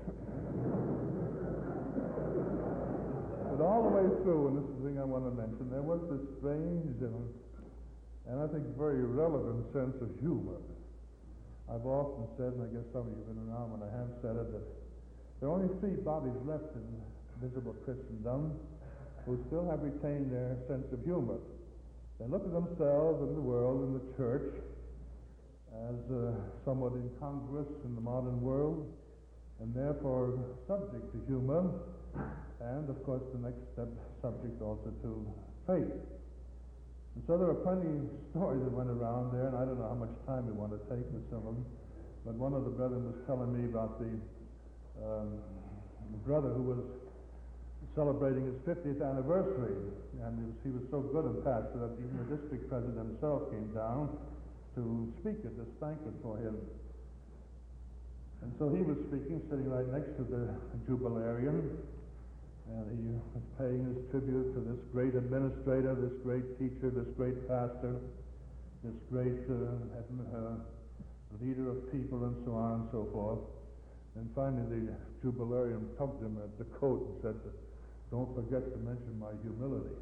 But all the way through, and this is the thing I want to mention, there was this strange and, and I think very relevant sense of humor. I've often said, and I guess some of you have been around when I have said it, that there are only three bodies left in visible Christendom who still have retained their sense of humor. They look at themselves and the world and the church as uh, somewhat incongruous in the modern world, and therefore subject to humor, and of course the next step, subject also to faith. And so there are plenty of stories that went around there, and I don't know how much time we want to take with some of them, but one of the brethren was telling me about the um, brother who was celebrating his fiftieth anniversary, and he was, he was so good a pastor that even the district president himself came down to speak at this banquet for him. And so he was speaking, sitting right next to the jubilarian, and he was paying his tribute to this great administrator, this great teacher, this great pastor, this great uh, uh, leader of people, and so on and so forth. And finally the jubilarian tugged him at the coat and said, "Don't forget to mention my humility."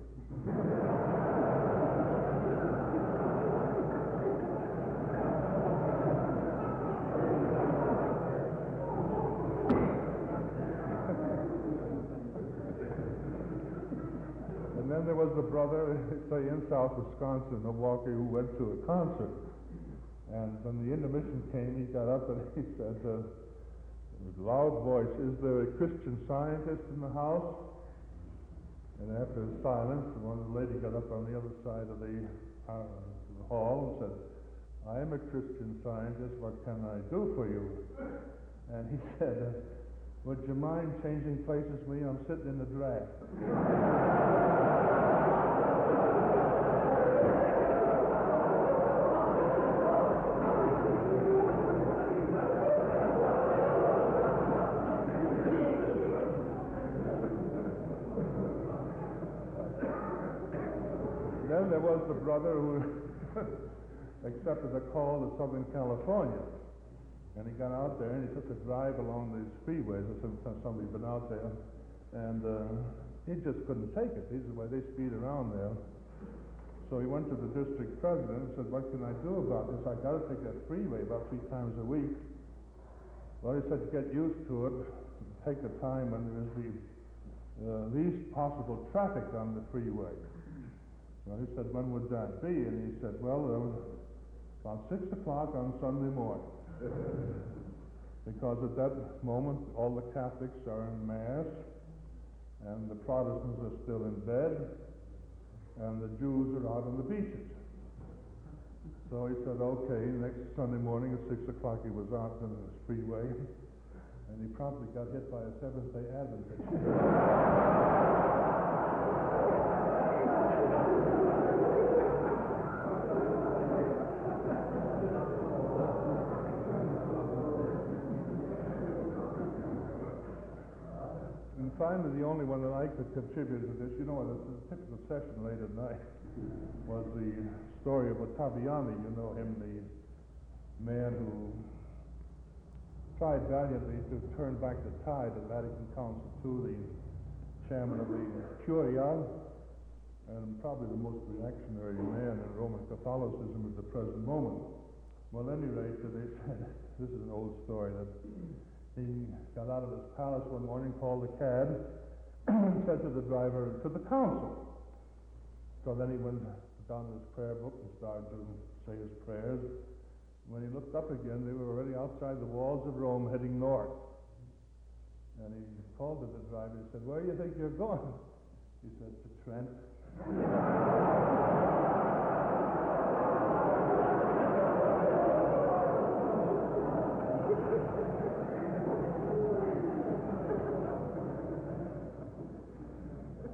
And then there was the brother, say, in South Wisconsin, Milwaukee, who went to a concert. And when the intermission came, he got up and he said, uh, with a loud voice, "Is there a Christian Scientist in the house?" And after a silence, one lady got up on the other side of the, uh, the hall and said, "I am a Christian Scientist. What can I do for you?" And he said, uh, "Would you mind changing places with me? I'm sitting in the draft." Then there was the brother who accepted a call to Southern California. And he got out there and he took a drive along these freeways. Somebody had been out there. And uh, he just couldn't take it. These are the way they speed around there. So he went to the district president and said, "What can I do about this? I got to take that freeway about three times a week." Well, he said, "Get used to it. Take the time when there is the uh, least possible traffic on the freeway." Well, he said, "When would that be?" And he said, "Well, uh, about six o'clock on Sunday morning." Because at that moment, all the Catholics are in Mass, and the Protestants are still in bed, and the Jews are out on the beaches. So he said, okay, next Sunday morning at six o'clock he was out on the freeway, and he promptly got hit by a Seventh-day Adventist. Finally, the only one that I could contribute to this, you know, it's a typical session late at night, was the story of Ottaviani. You know him, the man who tried valiantly to turn back the tide of Vatican Council two, the chairman of the Curia, and probably the most reactionary man in Roman Catholicism at the present moment. Well, at any rate, they said, this is an old story, that he got out of his palace one morning, called a cab, and said to the driver, "To the council." So then he went down to his prayer book and started to say his prayers. When he looked up again, they were already outside the walls of Rome, heading north. And he called to the driver, he said, "Where do you think you're going?" He said, "To Trent."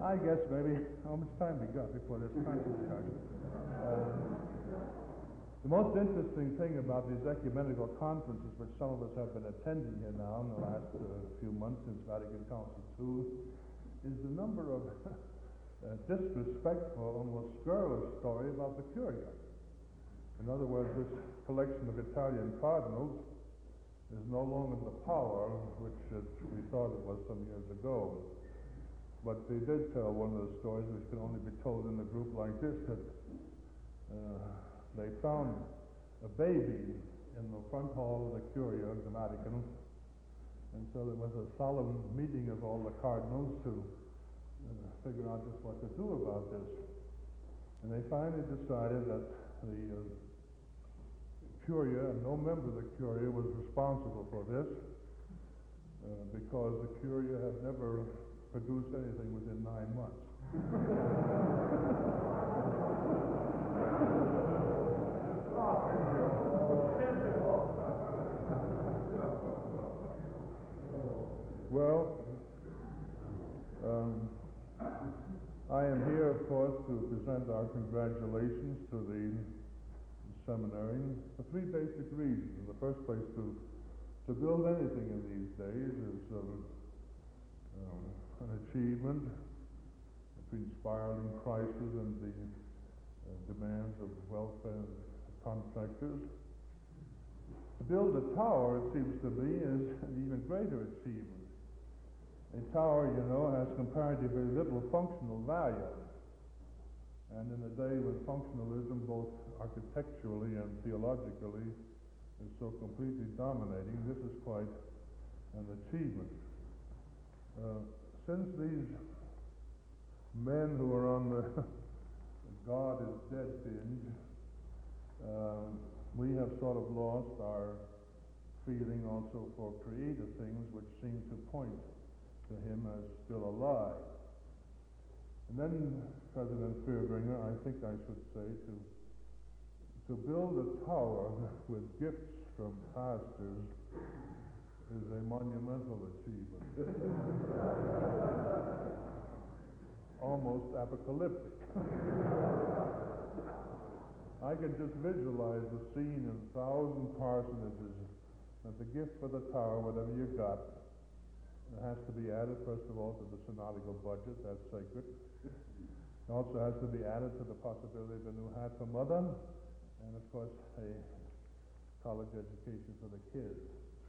I guess maybe how much time we got before this conference starts. Um, the most interesting thing about these ecumenical conferences, which some of us have been attending here now in the last uh, few months since Vatican Council two, is the number of uh, disrespectful, almost scurrilous story about the Curia. In other words, this collection of Italian cardinals is no longer the power which uh, we thought it was some years ago. But they did tell one of the stories, which can only be told in a group like this, that uh, they found a baby in the front hall of the Curia of the Vatican, and so there was a solemn meeting of all the cardinals to uh, figure out just what to do about this. And they finally decided that the uh, Curia, and no member of the Curia was responsible for this, uh, because the Curia had never produced anything within nine months. Well, um, I am here, of course, to present our congratulations to the seminary for three basic reasons. In the first place, to to build anything in these days is um, um, an achievement between spiraling prices and the uh, demands of welfare contractors. To build a tower, it seems to me, is an even greater achievement. A tower, you know, has comparatively little functional value. And in a day when functionalism, both architecturally and theologically, is so completely dominating, this is quite an achievement. Uh, since these men who are on the God is dead binge, uh, we have sort of lost our feeling also for creative things which seem to point to him as still alive. And then, President Fierbringer, I think I should say, to to build a tower with gifts from pastors is a monumental achievement. Almost apocalyptic. I can just visualize the scene in a thousand parsonages that the gift for the tower, whatever you got, it has to be added, first of all, to the synodical budget. That's sacred. It also has to be added to the possibility of a new hat for mother, and of course, a college education for the kids.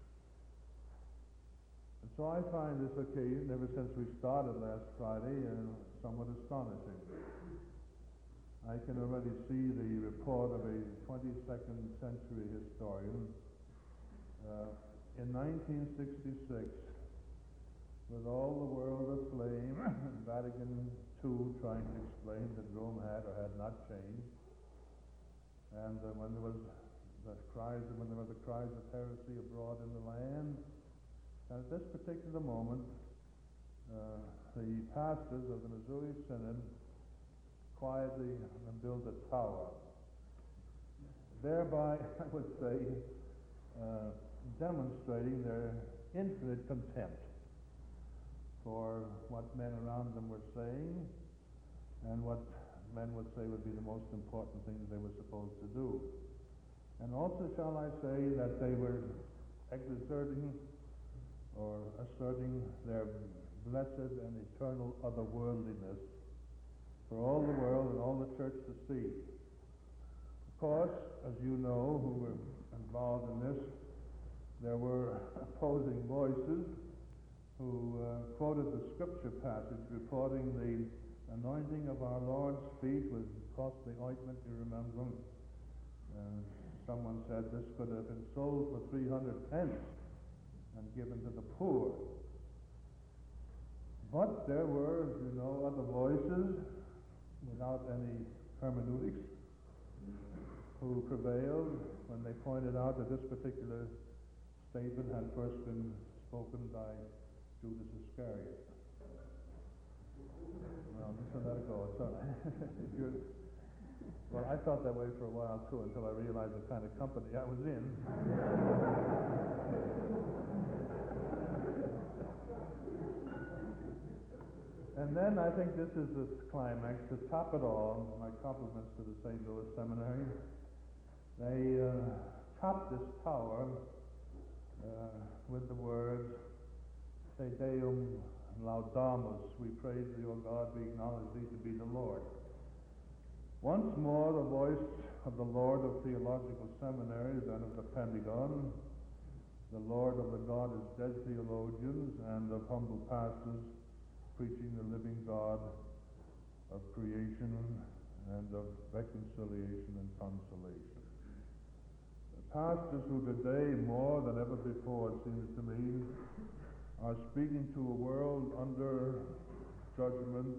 And so I find this occasion, ever since we started last Friday, uh, somewhat astonishing. I can already see the report of a twenty-second century historian. Uh, in nineteen sixty-six, with all the world aflame, Vatican two trying to explain that Rome had or had not changed, and uh, when there was the cries, when there were the cries of heresy abroad in the land, and at this particular moment, uh, the pastors of the Missouri Synod quietly built a tower, thereby, I would say, uh, demonstrating their infinite contempt for what men around them were saying and what men would say would be the most important things they were supposed to do. And also, shall I say, that they were exerting or asserting their blessed and eternal otherworldliness for all the world and all the church to see. Of course, as you know, who were involved in this, there were opposing voices who uh, quoted the scripture passage reporting the anointing of our Lord's feet with costly ointment, you remember. Uh, someone said this could have been sold for three hundred pence and given to the poor. But there were, you know, other voices without any hermeneutics who prevailed when they pointed out that this particular statement had first been spoken by Judas Iscariot. Well, so let it go. It's all right. Well, I felt that way for a while too, until I realized the kind of company I was in. And then I think this is the climax. To top it all, my compliments to the Saint Louis Seminary. They uh, topped this tower uh, with the words, Te Deum Laudamus, we praise thee, O God, we acknowledge thee to be the Lord. Once more, the voice of the Lord of Theological Seminaries and of the Pentagon, the Lord of the God is dead theologians, and of humble pastors preaching the living God of creation and of reconciliation and consolation. The pastors who today, more than ever before, it seems to me, are speaking to a world under judgment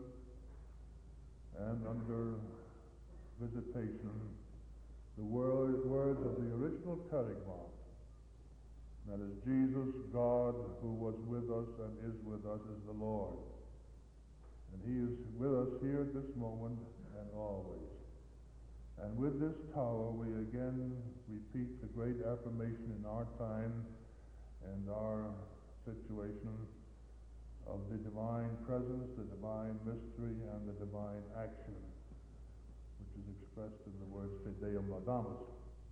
and under visitation, the word, words of the original Kerygma, that is, Jesus, God, who was with us and is with us, is the Lord. And he is with us here at this moment and always. And with this tower, we again repeat the great affirmation in our time and our situation of the divine presence, the divine mystery, and the divine action, which is expressed in the words Te Deum Laudamus.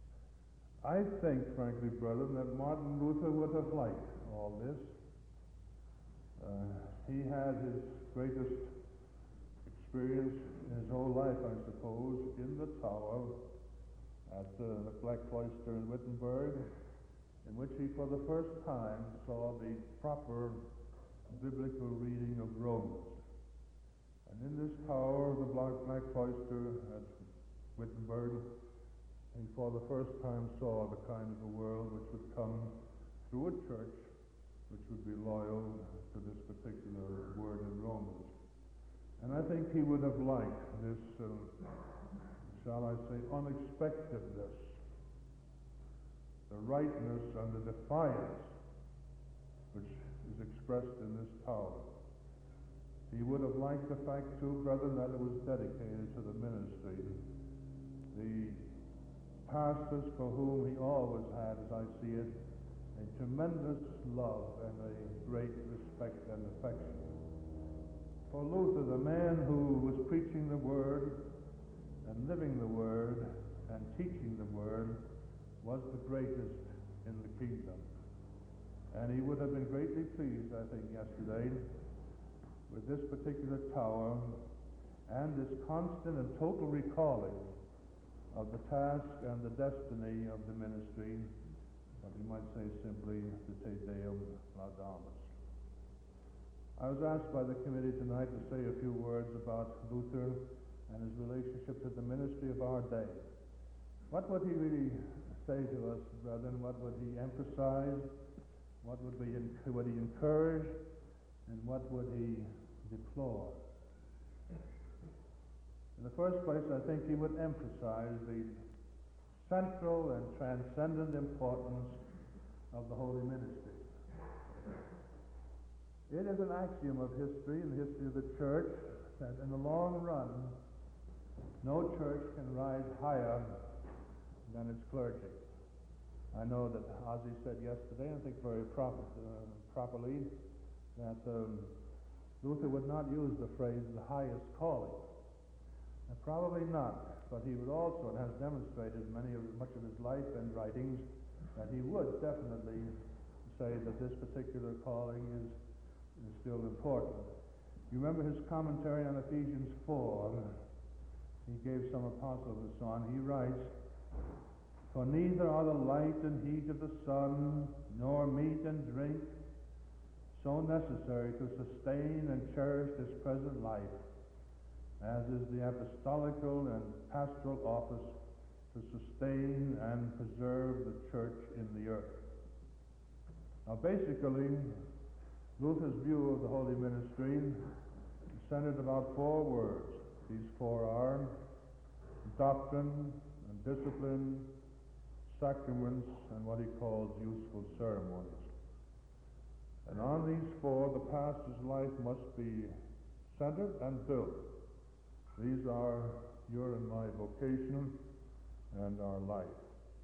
I think, frankly, brethren, that Martin Luther would have liked all this. Uh, he had his greatest experience in his whole life, I suppose, in the tower at uh, the Black Cloister in Wittenberg, in which he for the first time saw the proper biblical reading of Romans. And in this tower of the Black, Black Cloister at Wittenberg, he for the first time saw the kind of a world which would come through a church which would be loyal to this particular word in Romans. And I think he would have liked this, uh, shall I say, unexpectedness, the rightness and the defiance which is expressed in this tower. He would have liked the fact, too, brethren, that it was dedicated to the ministry. The pastors for whom he always had, as I see it, a tremendous love and a great respect and affection. For Luther, the man who was preaching the Word and living the Word and teaching the Word was the greatest in the kingdom. And he would have been greatly pleased, I think, yesterday with this particular tower and this constant and total recalling of the task and the destiny of the ministry, what we might say simply, the Te Deum Laudamus. I was asked by the committee tonight to say a few words about Luther and his relationship to the ministry of our day. What would he really say to us, brethren? What would he emphasize? What would, we, would he encourage? And what would he deplore? In the first place, I think he would emphasize the central and transcendent importance of the holy ministry. It is an axiom of history, in the history of the church, that in the long run, no church can rise higher than its clergy. I know that Ozzy said yesterday, I think very proper, uh, properly, that um, Luther would not use the phrase the highest calling. And probably not, but he would also, and has demonstrated many of, much of his life and writings, that he would definitely say that this particular calling is, is still important. You remember his commentary on Ephesians four. He gave some apostles on. He writes, "For neither are the light and heat of the sun, nor meat and drink, so necessary to sustain and cherish this present life, as is the apostolical and pastoral office to sustain and preserve the church in the earth." Now basically, Luther's view of the holy ministry is centered about four words. These four are doctrine and discipline, sacraments, and what he calls useful ceremonies. And on these four, the pastor's life must be centered and built. These are your and my vocation and our life.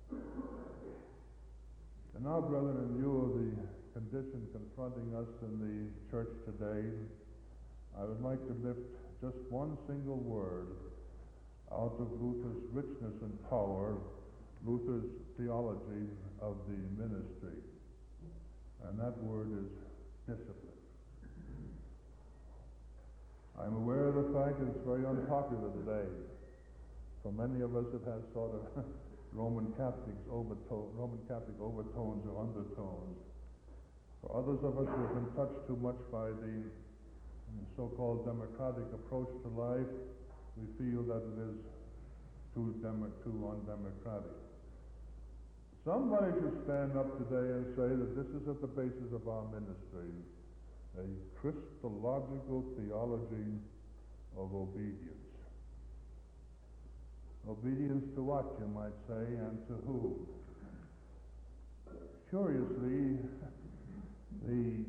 And now, brethren, in view of the condition confronting us in the church today, I would like to lift just one single word out of Luther's richness and power, Luther's theology of the ministry. And that word is discipline. I'm aware of the fact that it's very unpopular today. For many of us, it has sort of Roman Catholics overtone, Roman Catholic overtones or undertones. For others of us who have been touched too much by the so-called democratic approach to life, we feel that it is too, demo- too undemocratic. Somebody should stand up today and say that this is at the basis of our ministry, a Christological theology of obedience. Obedience to what, you might say, and to whom? Curiously, the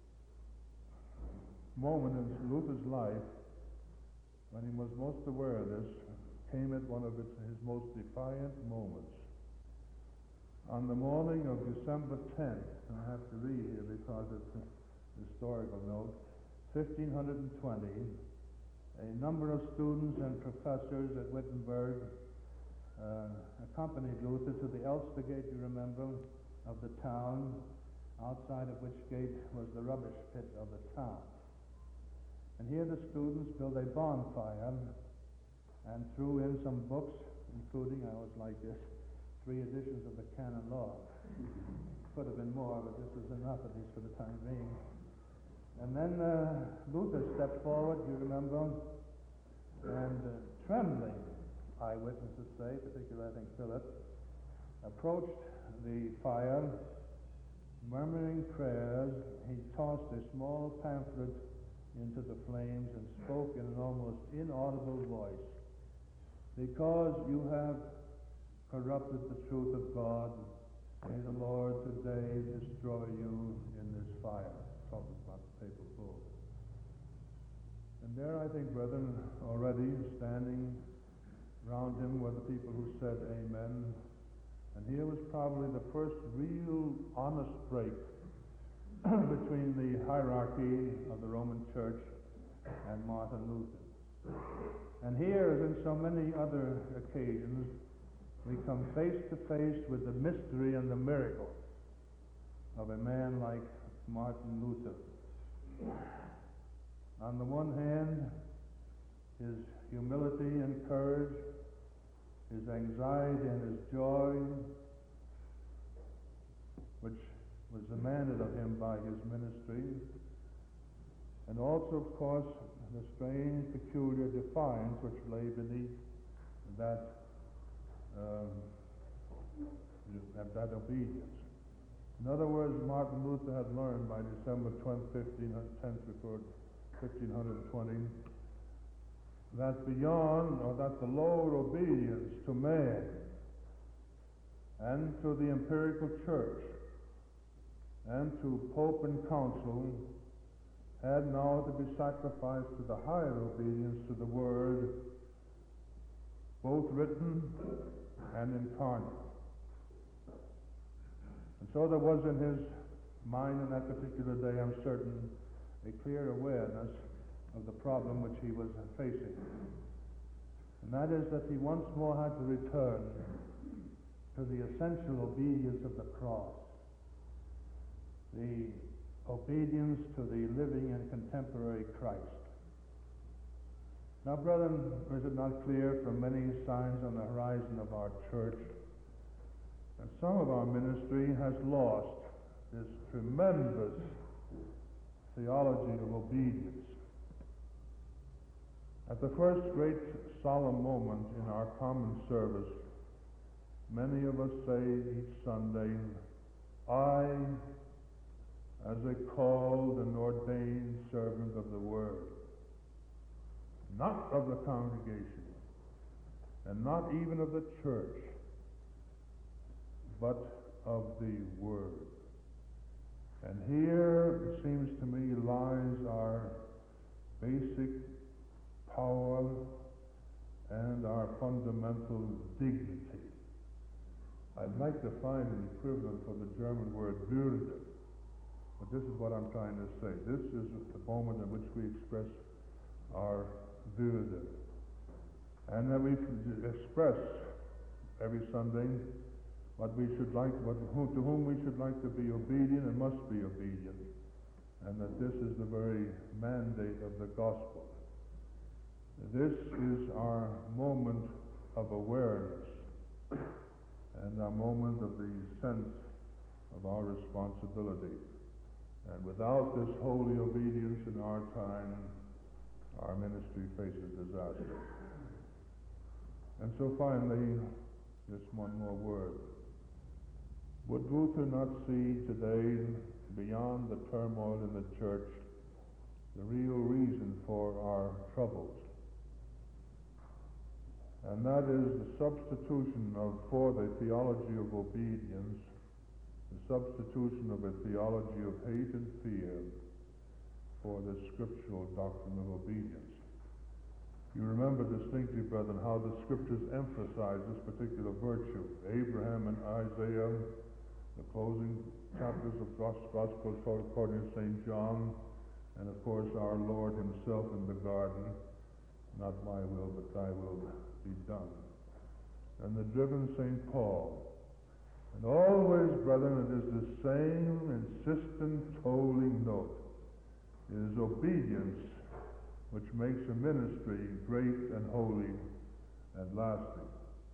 moment in Luther's life when he was most aware of this came at one of his, his most defiant moments. On the morning of December tenth, and I have to read here because it's a historical note, fifteen twenty, a number of students and professors at Wittenberg uh, accompanied Luther to the Elster Gate, you remember, of the town, outside of which gate was the rubbish pit of the town. And here the students built a bonfire and threw in some books, including, I always like this, three editions of the Canon Law. Could have been more, but this was enough, at least for the time being. And then uh, Luther stepped forward, you remember, and uh, trembling, eyewitnesses say, particularly I think Philip, approached the fire, murmuring prayers. He tossed a small pamphlet into the flames and spoke in an almost inaudible voice, "Because you have corrupted the truth of God, may the Lord today destroy you in this fire." Talking about the papal bull. And there, I think, brethren, already standing round him were the people who said amen. And here was probably the first real honest break between the hierarchy of the Roman Church and Martin Luther. And here, as in so many other occasions, we come face to face with the mystery and the miracle of a man like Martin Luther. On the one hand, his humility and courage, his anxiety and his joy, which was demanded of him by his ministry, and also, of course, the strange, peculiar defiance which lay beneath that, um, that obedience. In other words, Martin Luther had learned by December tenth, fifteen twenty, that beyond, or that the lower obedience to man and to the empirical church and to Pope and Council had now to be sacrificed to the higher obedience to the Word, both written and incarnate. And so there was in his mind on that particular day, I'm certain, a clear awareness of the problem which he was facing. And that is that he once more had to return to the essential obedience of the cross, the obedience to the living and contemporary Christ. Now, brethren, is it not clear from many signs on the horizon of our church that some of our ministry has lost this tremendous theology of obedience? At the first great solemn moment in our common service, many of us say each Sunday, "I, as a called and ordained servant of the Word," not of the congregation, and not even of the church, but of the Word. And here, it seems to me, lies our basic power and our fundamental dignity. I'd like to find an equivalent for the German word Würde, but this is what I'm trying to say. This is the moment in which we express our Würde, and that we express every Sunday what we should like, what, who, to whom we should like to be obedient and must be obedient, and that this is the very mandate of the gospel. This is our moment of awareness and our moment of the sense of our responsibility. And without this holy obedience in our time, our ministry faces disaster. And so finally, just one more word. Would Luther not see today, beyond the turmoil in the church, the real reason for our troubles? And that is the substitution of, for the theology of obedience, the substitution of a theology of hate and fear for the scriptural doctrine of obedience. You remember distinctly, brethren, how the scriptures emphasize this particular virtue. Abraham and Isaiah, the closing chapters of Gospel according to Saint John, and of course our Lord himself in the garden, not my will, but thy will be done. And the driven Saint Paul. And always, brethren, it is the same insistent tolling note. It is obedience which makes a ministry great and holy and lasting.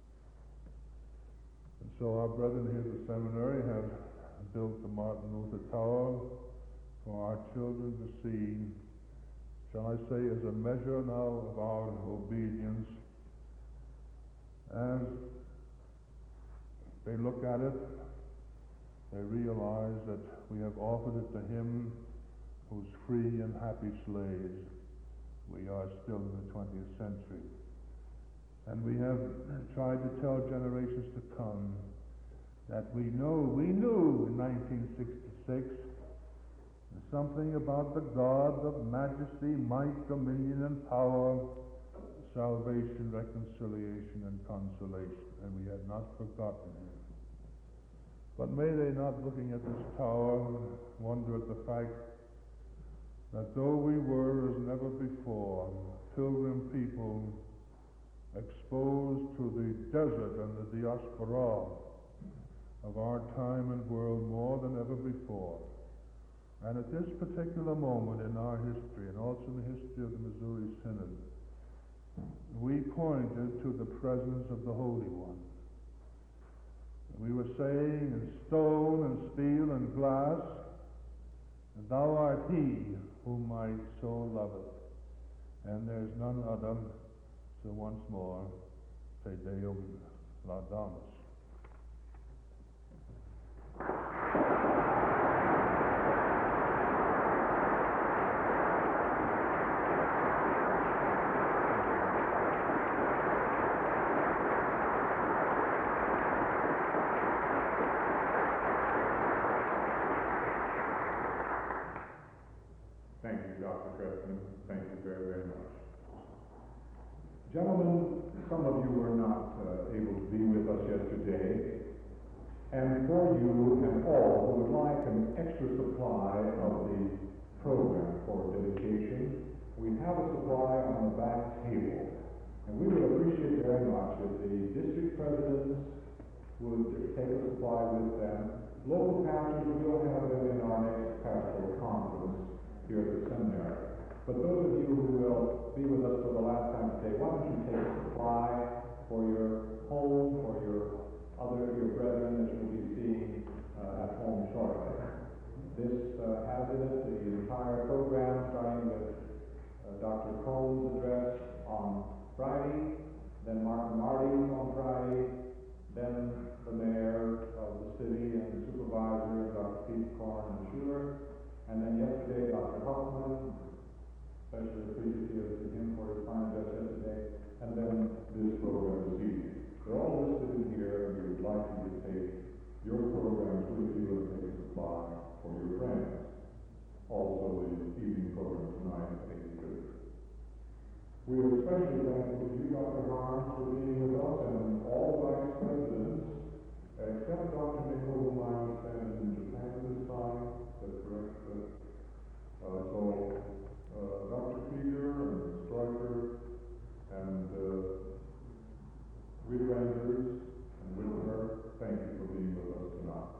And so our brethren here at the seminary have built the Martin Luther Tower for our children to see, shall I say, as a measure now of our obedience. As they look at it, they realize that we have offered it to him whose free and happy slaves we are still in the twentieth century. And we have tried to tell generations to come that we know, we knew in nineteen sixty-six something about the God of majesty, might, dominion, and power, salvation, reconciliation, and consolation, and we had not forgotten him. But may they not, looking at this tower, wonder at the fact that though we were, as never before, pilgrim people exposed to the desert and the diaspora of our time and world more than ever before, and at this particular moment in our history, and also in the history of the Missouri Synod, we pointed to the presence of the Holy One. We were saying in stone and steel and glass, Thou art he whom my soul loveth, and there's none other. So once more, Te Deum Laudamus. Thank you, Doctor Preston. Thank you very, very much. Gentlemen, some of you were not uh, able to be with us yesterday, and for you and all who would like an extra supply of the program for dedication, we have a supply on the back table. And we would appreciate very much if the district presidents would take a supply with them. Local pastors, we'll have them in our next pastoral conference here at the seminary. But those of you who will be with us for the last time today, why don't you take a supply for your home, for your other, your brethren that you'll be seeing uh, at home shortly. This uh, has in it the entire program, starting with uh, Doctor Cohn's address on Friday, then Mark Marty's on Friday, then the mayor of the city and the supervisor, Doctor Pete Korn and Schuler, and then yesterday, Doctor Huffman, especially appreciative to him for his fine address yesterday, and then this program this evening. They're all listed in here, and we would like you to take your programs with you and take a supply for your friends. Also, the evening program tonight at eight thirty. We are especially thankful to you, Doctor Harms, for being with us, and all vice presidents, except Doctor Nichol, whom I understand is in Japan this time. That's correct. Uh, so, Uh, Doctor Krieger and Stryker and uh, Reed Rangers and Whitmer, thank you for being with us tonight.